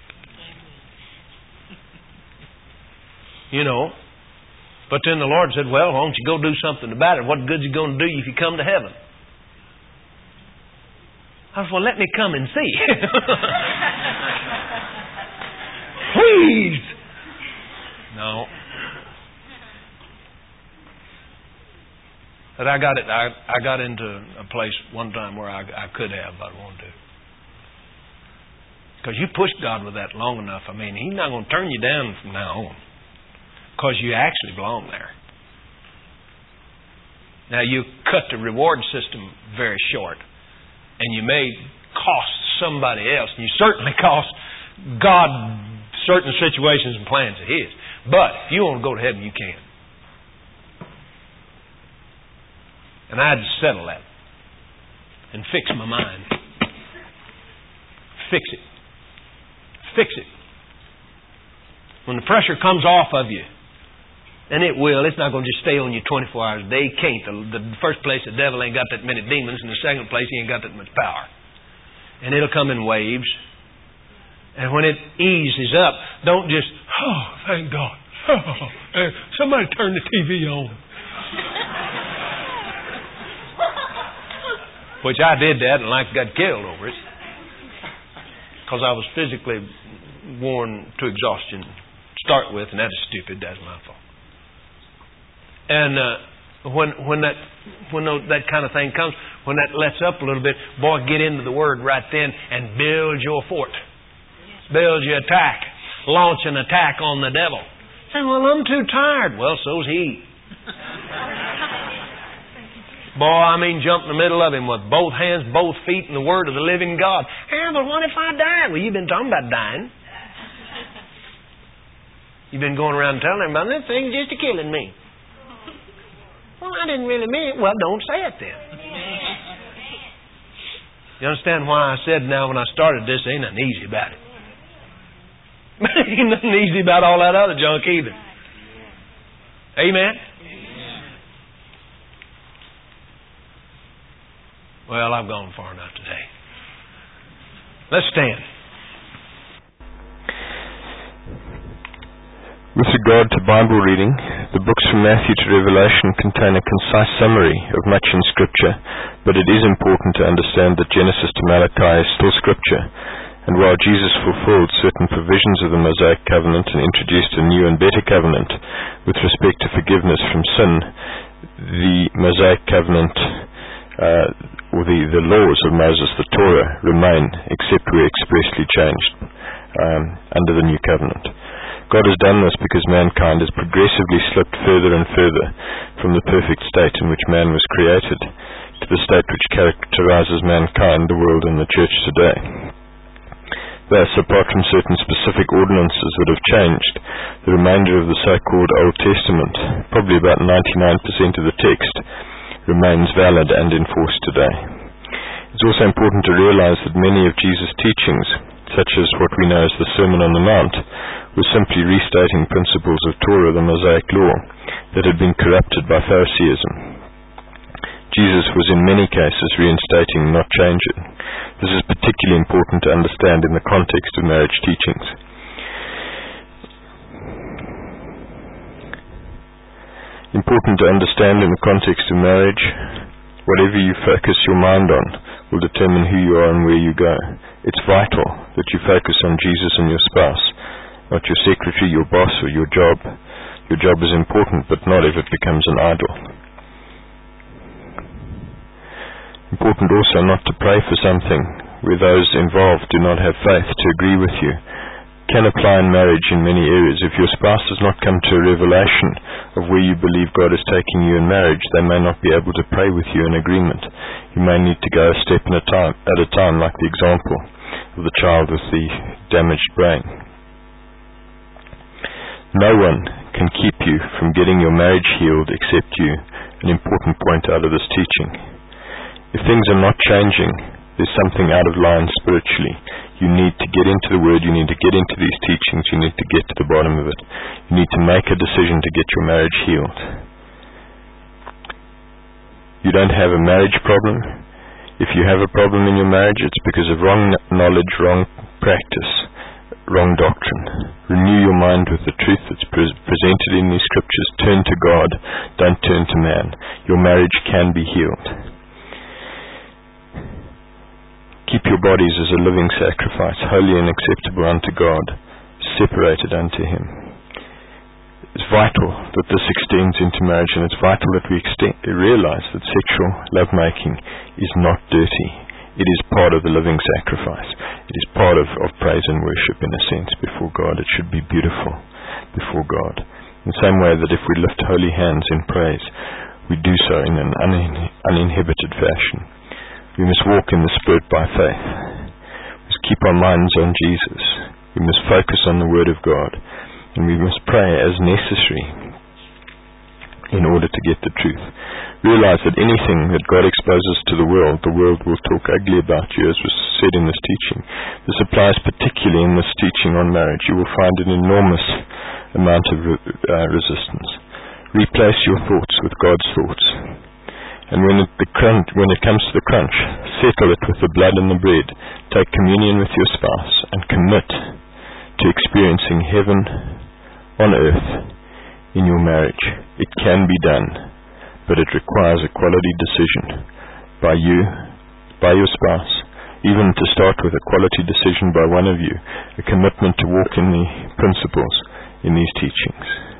You know. But then the Lord said, well, why don't you go do something about it? What good's it going to do you if you come to heaven? I said, well, let me come and see. Please. No. But I got it. I, I got into a place one time where I, I could have, but I wanted to. Because you pushed God with that long enough. I mean, He's not going to turn you down from now on. Because you actually belong there. Now, you cut the reward system very short. And you may cost somebody else. And you certainly cost God certain situations and plans of His. But if you want to go to heaven, you can. And I had to settle that. And fix my mind. Fix it. Fix it. When the pressure comes off of you, and it will. It's not going to just stay on you twenty-four hours a day. It can't. The, the first place, the devil ain't got that many demons. And the second place, he ain't got that much power. And it'll come in waves. And when it eases up, don't just, oh, thank God. Oh, somebody turn the T V on. Which I did that and like got killed over it. Because I was physically worn to exhaustion to start with. And that is stupid. That's my fault. And uh, when when that when that kind of thing comes, when that lets up a little bit, boy, get into the Word right then and build your fort. Build your attack. Launch an attack on the devil. Say, well, I'm too tired. Well, so's he. Boy, I mean, jump in the middle of him with both hands, both feet, and the Word of the living God. Yeah, but what if I die? Well, you've been talking about dying. You've been going around telling everybody, this thing's just a killing me. Well, I didn't really mean it. Well, don't say it then. You understand why I said now when I started this, ain't nothing easy about it. Ain't nothing easy about all that other junk either. Amen? Well, I've gone far enough today. Let's stand. With regard to Bible reading, the books from Matthew to Revelation contain a concise summary of much in Scripture, but it is important to understand that Genesis to Malachi is still Scripture, and while Jesus fulfilled certain provisions of the Mosaic covenant and introduced a new and better covenant with respect to forgiveness from sin, the Mosaic covenant, uh, or the, the laws of Moses, the Torah, remain, except where expressly changed um, under the new covenant. God has done this because mankind has progressively slipped further and further from the perfect state in which man was created to the state which characterizes mankind, the world, and the church today. Thus, apart from certain specific ordinances that have changed, the remainder of the so-called Old Testament, probably about ninety-nine percent of the text, remains valid and enforced today. It's also important to realize that many of Jesus' teachings, such as what we know as the Sermon on the Mount, was simply restating principles of Torah, the Mosaic law, that had been corrupted by Phariseeism. Jesus was in many cases reinstating, not changing. This is particularly important to understand in the context of marriage teachings. Important to understand in the context of marriage, whatever you focus your mind on will determine who you are and where you go. It's vital that you focus on Jesus and your spouse, not your secretary, your boss, or your job. Your job is important, but not if it becomes an idol. Important also not to pray for something where those involved do not have faith to agree with you. Can apply in marriage in many areas. If your spouse does not come to a revelation of where you believe God is taking you in marriage, they may not be able to pray with you in agreement. You may need to go a step in a time, at a time, like the example of the child with the damaged brain. No one can keep you from getting your marriage healed except you. An important point out of this teaching. If things are not changing, there's something out of line spiritually. You need to get into the Word, you need to get into these teachings, you need to get to the bottom of it. You need to make a decision to get your marriage healed. You don't have a marriage problem. If you have a problem in your marriage, it's because of wrong knowledge, wrong practice, wrong doctrine. Renew your mind with the truth that's pre- presented in these scriptures. Turn to God, don't turn to man. Your marriage can be healed. Keep your bodies as a living sacrifice, holy and acceptable unto God, separated unto Him. It's vital that this extends into marriage, and it's vital that we extend, realize that sexual lovemaking is not dirty. It is part of the living sacrifice. It is part of, of praise and worship, in a sense, before God. It should be beautiful before God. In the same way that if we lift holy hands in praise, we do so in an unin- uninhibited fashion. We must walk in the Spirit by faith. We must keep our minds on Jesus. We must focus on the Word of God. And we must pray as necessary in order to get the truth. Realize that anything that God exposes to the world, the world will talk ugly about you, as was said in this teaching. This applies particularly in this teaching on marriage. You will find an enormous amount of uh, resistance. Replace your thoughts with God's thoughts. And when it, the crunch, when it comes to the crunch, settle it with the blood and the bread. Take communion with your spouse and commit to experiencing heaven on earth in your marriage. It can be done, but it requires a quality decision by you, by your spouse, even to start with a quality decision by one of you, a commitment to walk in the principles in these teachings.